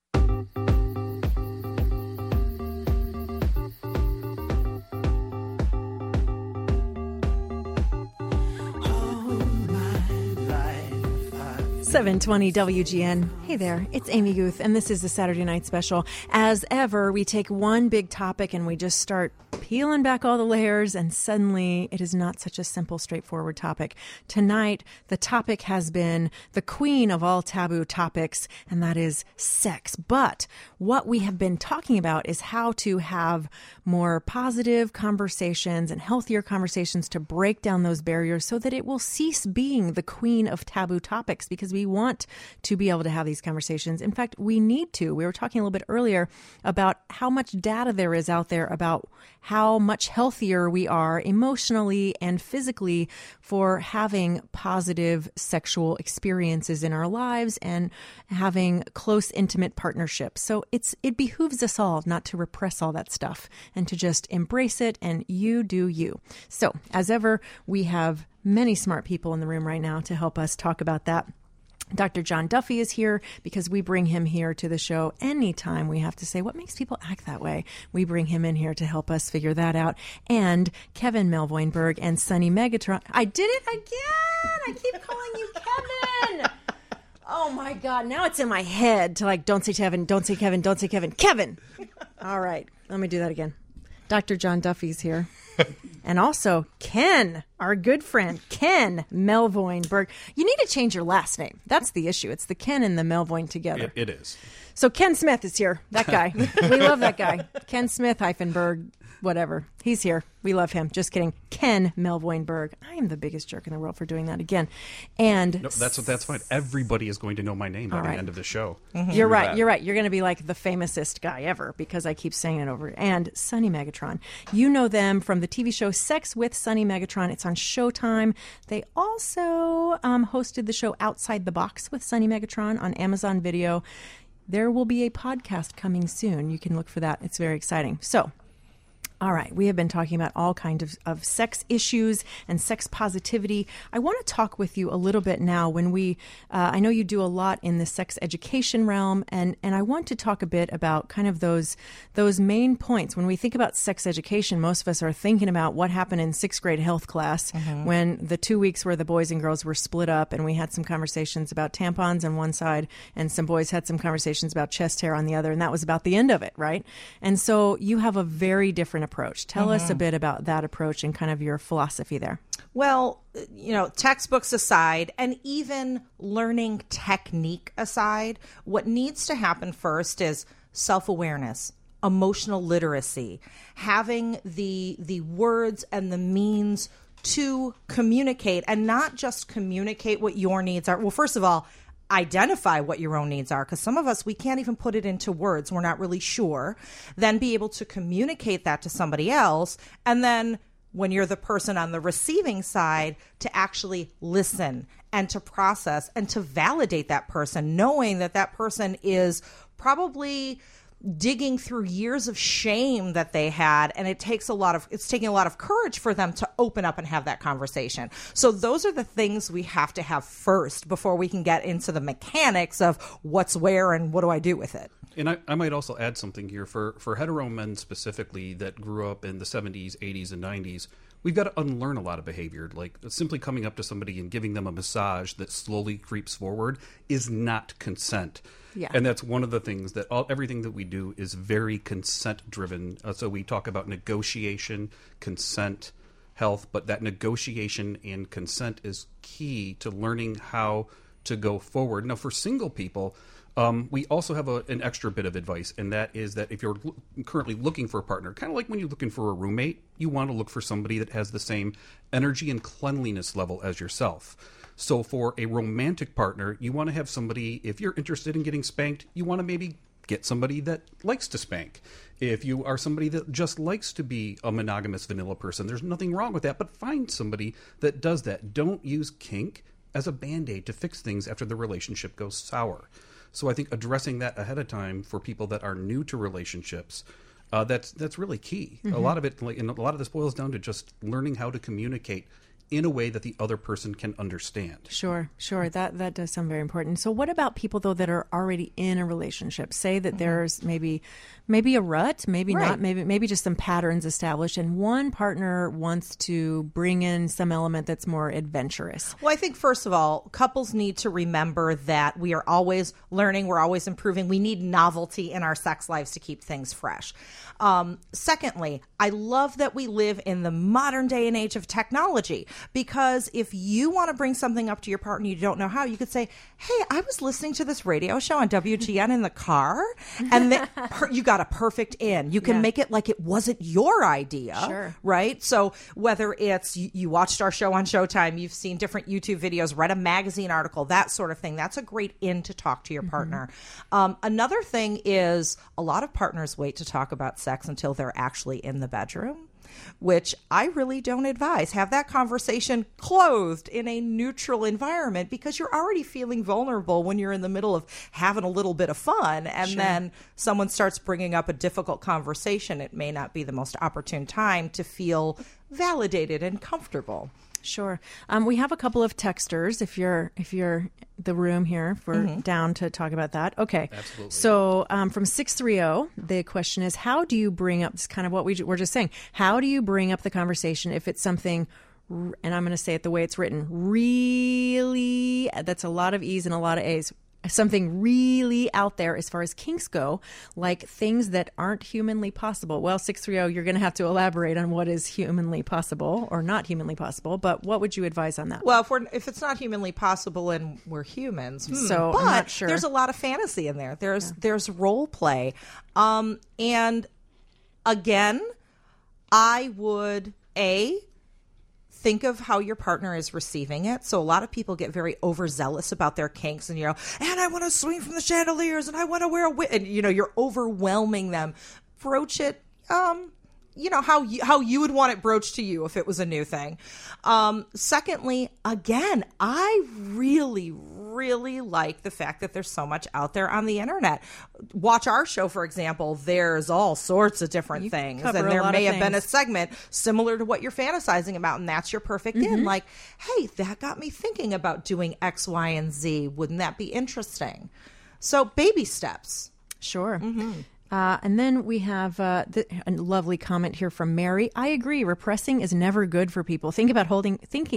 720 WGN. Hey there, it's Amy Guth, and this is the Saturday Night Special. As ever, we take one big topic and we just start peeling back all the layers, and suddenly it is not such a simple, straightforward topic. Tonight, the topic has been the queen of all taboo topics, and that is sex. But what we have been talking about is how to have more positive conversations and healthier conversations to break down those barriers so that it will cease being the queen of taboo topics, because we want to be able to have these conversations. In fact, we need to. We were talking a little bit earlier about how much data there is out there about how much healthier we are emotionally and physically for having positive sexual experiences in our lives and having close, intimate partnerships. So it behooves us all not to repress all that stuff and to just embrace it, and you do you. So, as ever, we have many smart people in the room right now to help us talk about that. Dr. John Duffy is here because we bring him here to the show anytime we have to say, what makes people act that way? We bring him in here to help us figure that out. And Kevin Melvoinberg and Sonny Megatron. I did it again! I keep calling you Kevin! Oh my God, now it's in my head to don't say Kevin, don't say Kevin, don't say Kevin. Kevin! All right, let me do that again. Dr. John Duffy's here. And also Ken, our good friend, Ken Melvoinberg. You need to change your last name. That's the issue. It's the Ken and the Melvoin together. It is. So Ken Smith is here. That guy. We love that guy. Ken Smith -Berg, whatever. He's here. We love him. Just kidding. Ken Melvoinberg. I am the biggest jerk in the world for doing that again. And no, that's fine. Everybody is going to know my name by the end of the show. Mm-hmm. You're right. You're right. You're going to be like the famousest guy ever because I keep saying it over. And Sonny Megatron. You know them from the TV show Sex with Sonny Megatron. It's on Showtime. They also hosted the show Outside the Box with Sonny Megatron on Amazon Video. There will be a podcast coming soon. You can look for that. It's very exciting. So, all right, we have been talking about all kinds of sex issues and sex positivity. I want to talk with you a little bit now when I know you do a lot in the sex education realm, and I want to talk a bit about kind of those main points. When we think about sex education, most of us are thinking about what happened in sixth grade health class when the 2 weeks where the boys and girls were split up and we had some conversations about tampons on one side and some boys had some conversations about chest hair on the other, and that was about the end of it, right? And so you have a very different approach. Tell us a bit about that approach and kind of your philosophy there. Well, textbooks aside, and even learning technique aside, what needs to happen first is self-awareness, emotional literacy, having the words and the means to communicate, and not just communicate what your needs are. Well, first of all, identify what your own needs are, because some of us, we can't even put it into words. We're not really sure. Then be able to communicate that to somebody else. And then when you're the person on the receiving side, to actually listen and to process and to validate that person, knowing that that person is probably digging through years of shame that they had, and it's taking a lot of courage for them to open up and have that conversation. So those are the things we have to have first before we can get into the mechanics of what's where and what do I do with it. And I might also add something here for hetero men specifically that grew up in the 70s, 80s, and 90s. We've got to unlearn a lot of behavior. Like simply coming up to somebody and giving them a massage that slowly creeps forward is not consent. Yeah. And that's one of the things that everything that we do is very consent driven. So we talk about negotiation, consent, health, but that negotiation and consent is key to learning how to go forward. Now, for single people, we also have an extra bit of advice, and that is that if you're currently looking for a partner, kind of like when you're looking for a roommate, you want to look for somebody that has the same energy and cleanliness level as yourself. So for a romantic partner, you want to have somebody, if you're interested in getting spanked, you want to maybe get somebody that likes to spank. If you are somebody that just likes to be a monogamous vanilla person, there's nothing wrong with that, but find somebody that does that. Don't use kink as a Band-Aid to fix things after the relationship goes sour. So I think addressing that ahead of time for people that are new to relationships, that's really key. Mm-hmm. A lot of this boils down to just learning how to communicate in a way that the other person can understand. Sure. That does sound very important. So what about people, though, that are already in a relationship? Say that there's maybe a rut, maybe not, maybe just some patterns established, and one partner wants to bring in some element that's more adventurous. Well, I think, first of all, couples need to remember that we are always learning, we're always improving. We need novelty in our sex lives to keep things fresh. Secondly, I love that we live in the modern day and age of technology, because if you want to bring something up to your partner and you don't know how, you could say, hey, I was listening to this radio show on WGN in the car, and you got a perfect in. You can make it like it wasn't your idea, right? So whether it's you watched our show on Showtime, you've seen different YouTube videos, read a magazine article, that sort of thing, that's a great in to talk to your partner. Another thing is a lot of partners wait to talk about sex until they're actually in the bedroom, which I really don't advise. Have that conversation clothed in a neutral environment, because you're already feeling vulnerable when you're in the middle of having a little bit of fun, and then someone starts bringing up a difficult conversation. It may not be the most opportune time to feel validated and comfortable. Sure. We have a couple of texters if you're the room here, if we're down to talk about that. Okay. Absolutely. So from 630, the question is, how do you bring up, this kind of what we're just saying, how do you bring up the conversation if it's something, and I'm going to say it the way it's written, really, that's a lot of E's and a lot of A's, something really out there as far as kinks go, like things that aren't humanly possible. Well, 630, you're going to have to elaborate on what is humanly possible or not humanly possible, but what would you advise on that? Well, if it's not humanly possible and we're humans, so but I'm not sure. There's a lot of fantasy in there. There's role play. And again, I would, think of how your partner is receiving it. So a lot of people get very overzealous about their kinks, and and I want to swing from the chandeliers, and I want to wear a wig, and you're overwhelming them. Broach it, how you would want it broached to you if it was a new thing. Secondly, again, I really like the fact that there's so much out there on the internet. Watch our show, for example. There's all sorts of different things, and there may have been a segment similar to what you're fantasizing about, and that's your perfect in. Like, hey, that got me thinking about doing X, Y, and Z. Wouldn't that be interesting? So baby steps. Sure. And then we have a lovely comment here from Mary. I agree. Repressing is never good for people. Think about holding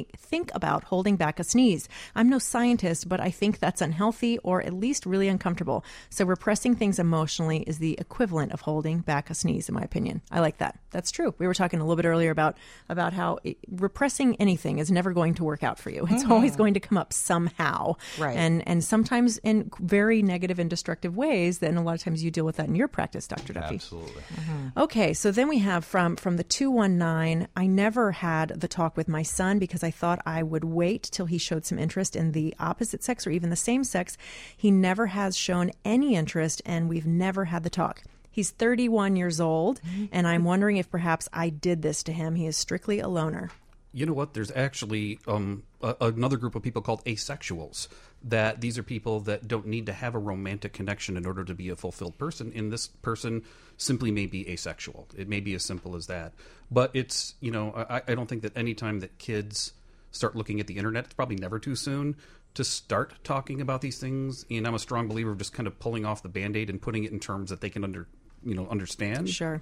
back a sneeze. I'm no scientist, but I think that's unhealthy, or at least really uncomfortable. So repressing things emotionally is the equivalent of holding back a sneeze, in my opinion. I like that. That's true. We were talking a little bit earlier about how repressing anything is never going to work out for you. It's always going to come up somehow. Right. And sometimes in very negative and destructive ways. Then a lot of times you deal with that in your practice, Dr. Duffy. Absolutely. Okay, so then we have from the 219, I never had the talk with my son because I thought I would wait till he showed some interest in the opposite sex or even the same sex. He never has shown any interest, and we've never had the talk. He's 31 years old, and I'm wondering if perhaps I did this to him. He is strictly a loner. You know what? There's actually another group of people called asexuals. That these are people that don't need to have a romantic connection in order to be a fulfilled person. And this person simply may be asexual. It may be as simple as that. But it's, I don't think that any time that kids start looking at the internet, it's probably never too soon to start talking about these things. And I'm a strong believer of just kind of pulling off the Band-Aid and putting it in terms that they can understand. Sure.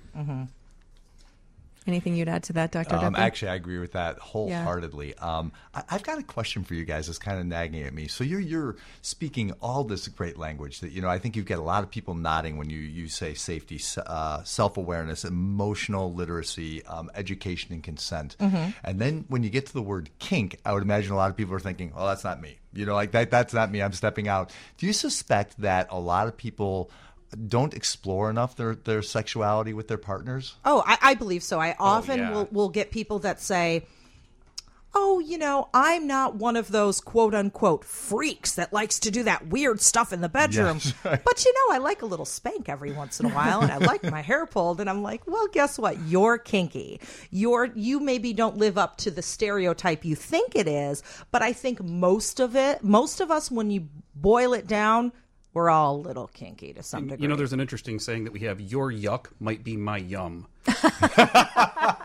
Anything you'd add to that, Dr. Duffy? Actually, I agree with that wholeheartedly. Yeah. I've got a question for you guys that's kind of nagging at me. So you're speaking all this great language that, I think you get a lot of people nodding when you say safety, self-awareness, emotional literacy, education and consent. And then when you get to the word kink, I would imagine a lot of people are thinking, oh, that's not me. That's not me. I'm stepping out. Do you suspect that a lot of people don't explore enough their sexuality with their partners? Oh, I believe so. I often will get people that say, oh, I'm not one of those quote unquote freaks that likes to do that weird stuff in the bedroom. Yes, right. But I like a little spank every once in a while, and I like my hair pulled. And I'm like, well, guess what? You're kinky. You maybe don't live up to the stereotype you think it is, but I think most of us, when you boil it down, we're all a little kinky to some degree. There's an interesting saying that we have, your yuck might be my yum.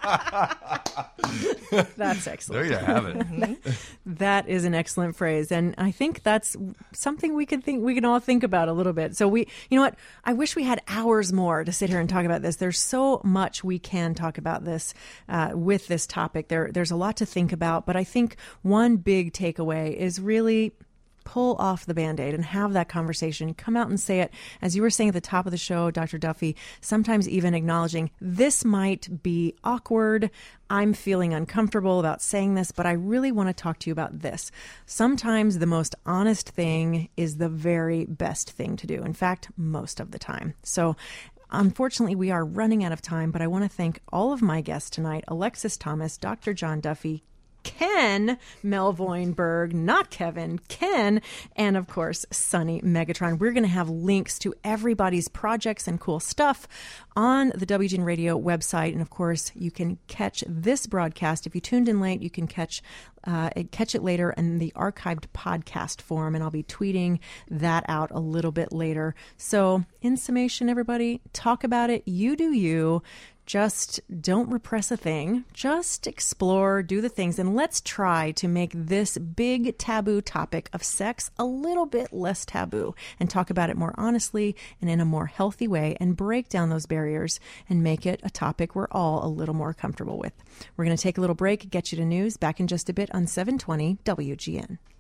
That's excellent. There you have it. That is an excellent phrase. And I think that's something we can all think about a little bit. So you know what? I wish we had hours more to sit here and talk about this. There's so much we can talk about this with this topic. There's a lot to think about, but I think one big takeaway is really pull off the Band-Aid and have that conversation. Come out and say it. As you were saying at the top of the show, Dr. Duffy, sometimes even acknowledging this might be awkward. I'm feeling uncomfortable about saying this, but I really want to talk to you about this. Sometimes the most honest thing is the very best thing to do. In fact, most of the time. So unfortunately, we are running out of time, but I want to thank all of my guests tonight, Alexis Thomas, Dr. John Duffy, Ken Melvoinberg, not Kevin, Ken, and of course, Sonny Megatron. We're going to have links to everybody's projects and cool stuff on the WGN Radio website. And of course, you can catch this broadcast. If you tuned in late, you can catch it later in the archived podcast form, and I'll be tweeting that out a little bit later. So in summation, everybody, talk about it. You do you. Just don't repress a thing. Just explore, do the things, and let's try to make this big taboo topic of sex a little bit less taboo and talk about it more honestly and in a more healthy way and break down those barriers and make it a topic we're all a little more comfortable with. We're going to take a little break, get you to news, back in just a bit on 720 WGN.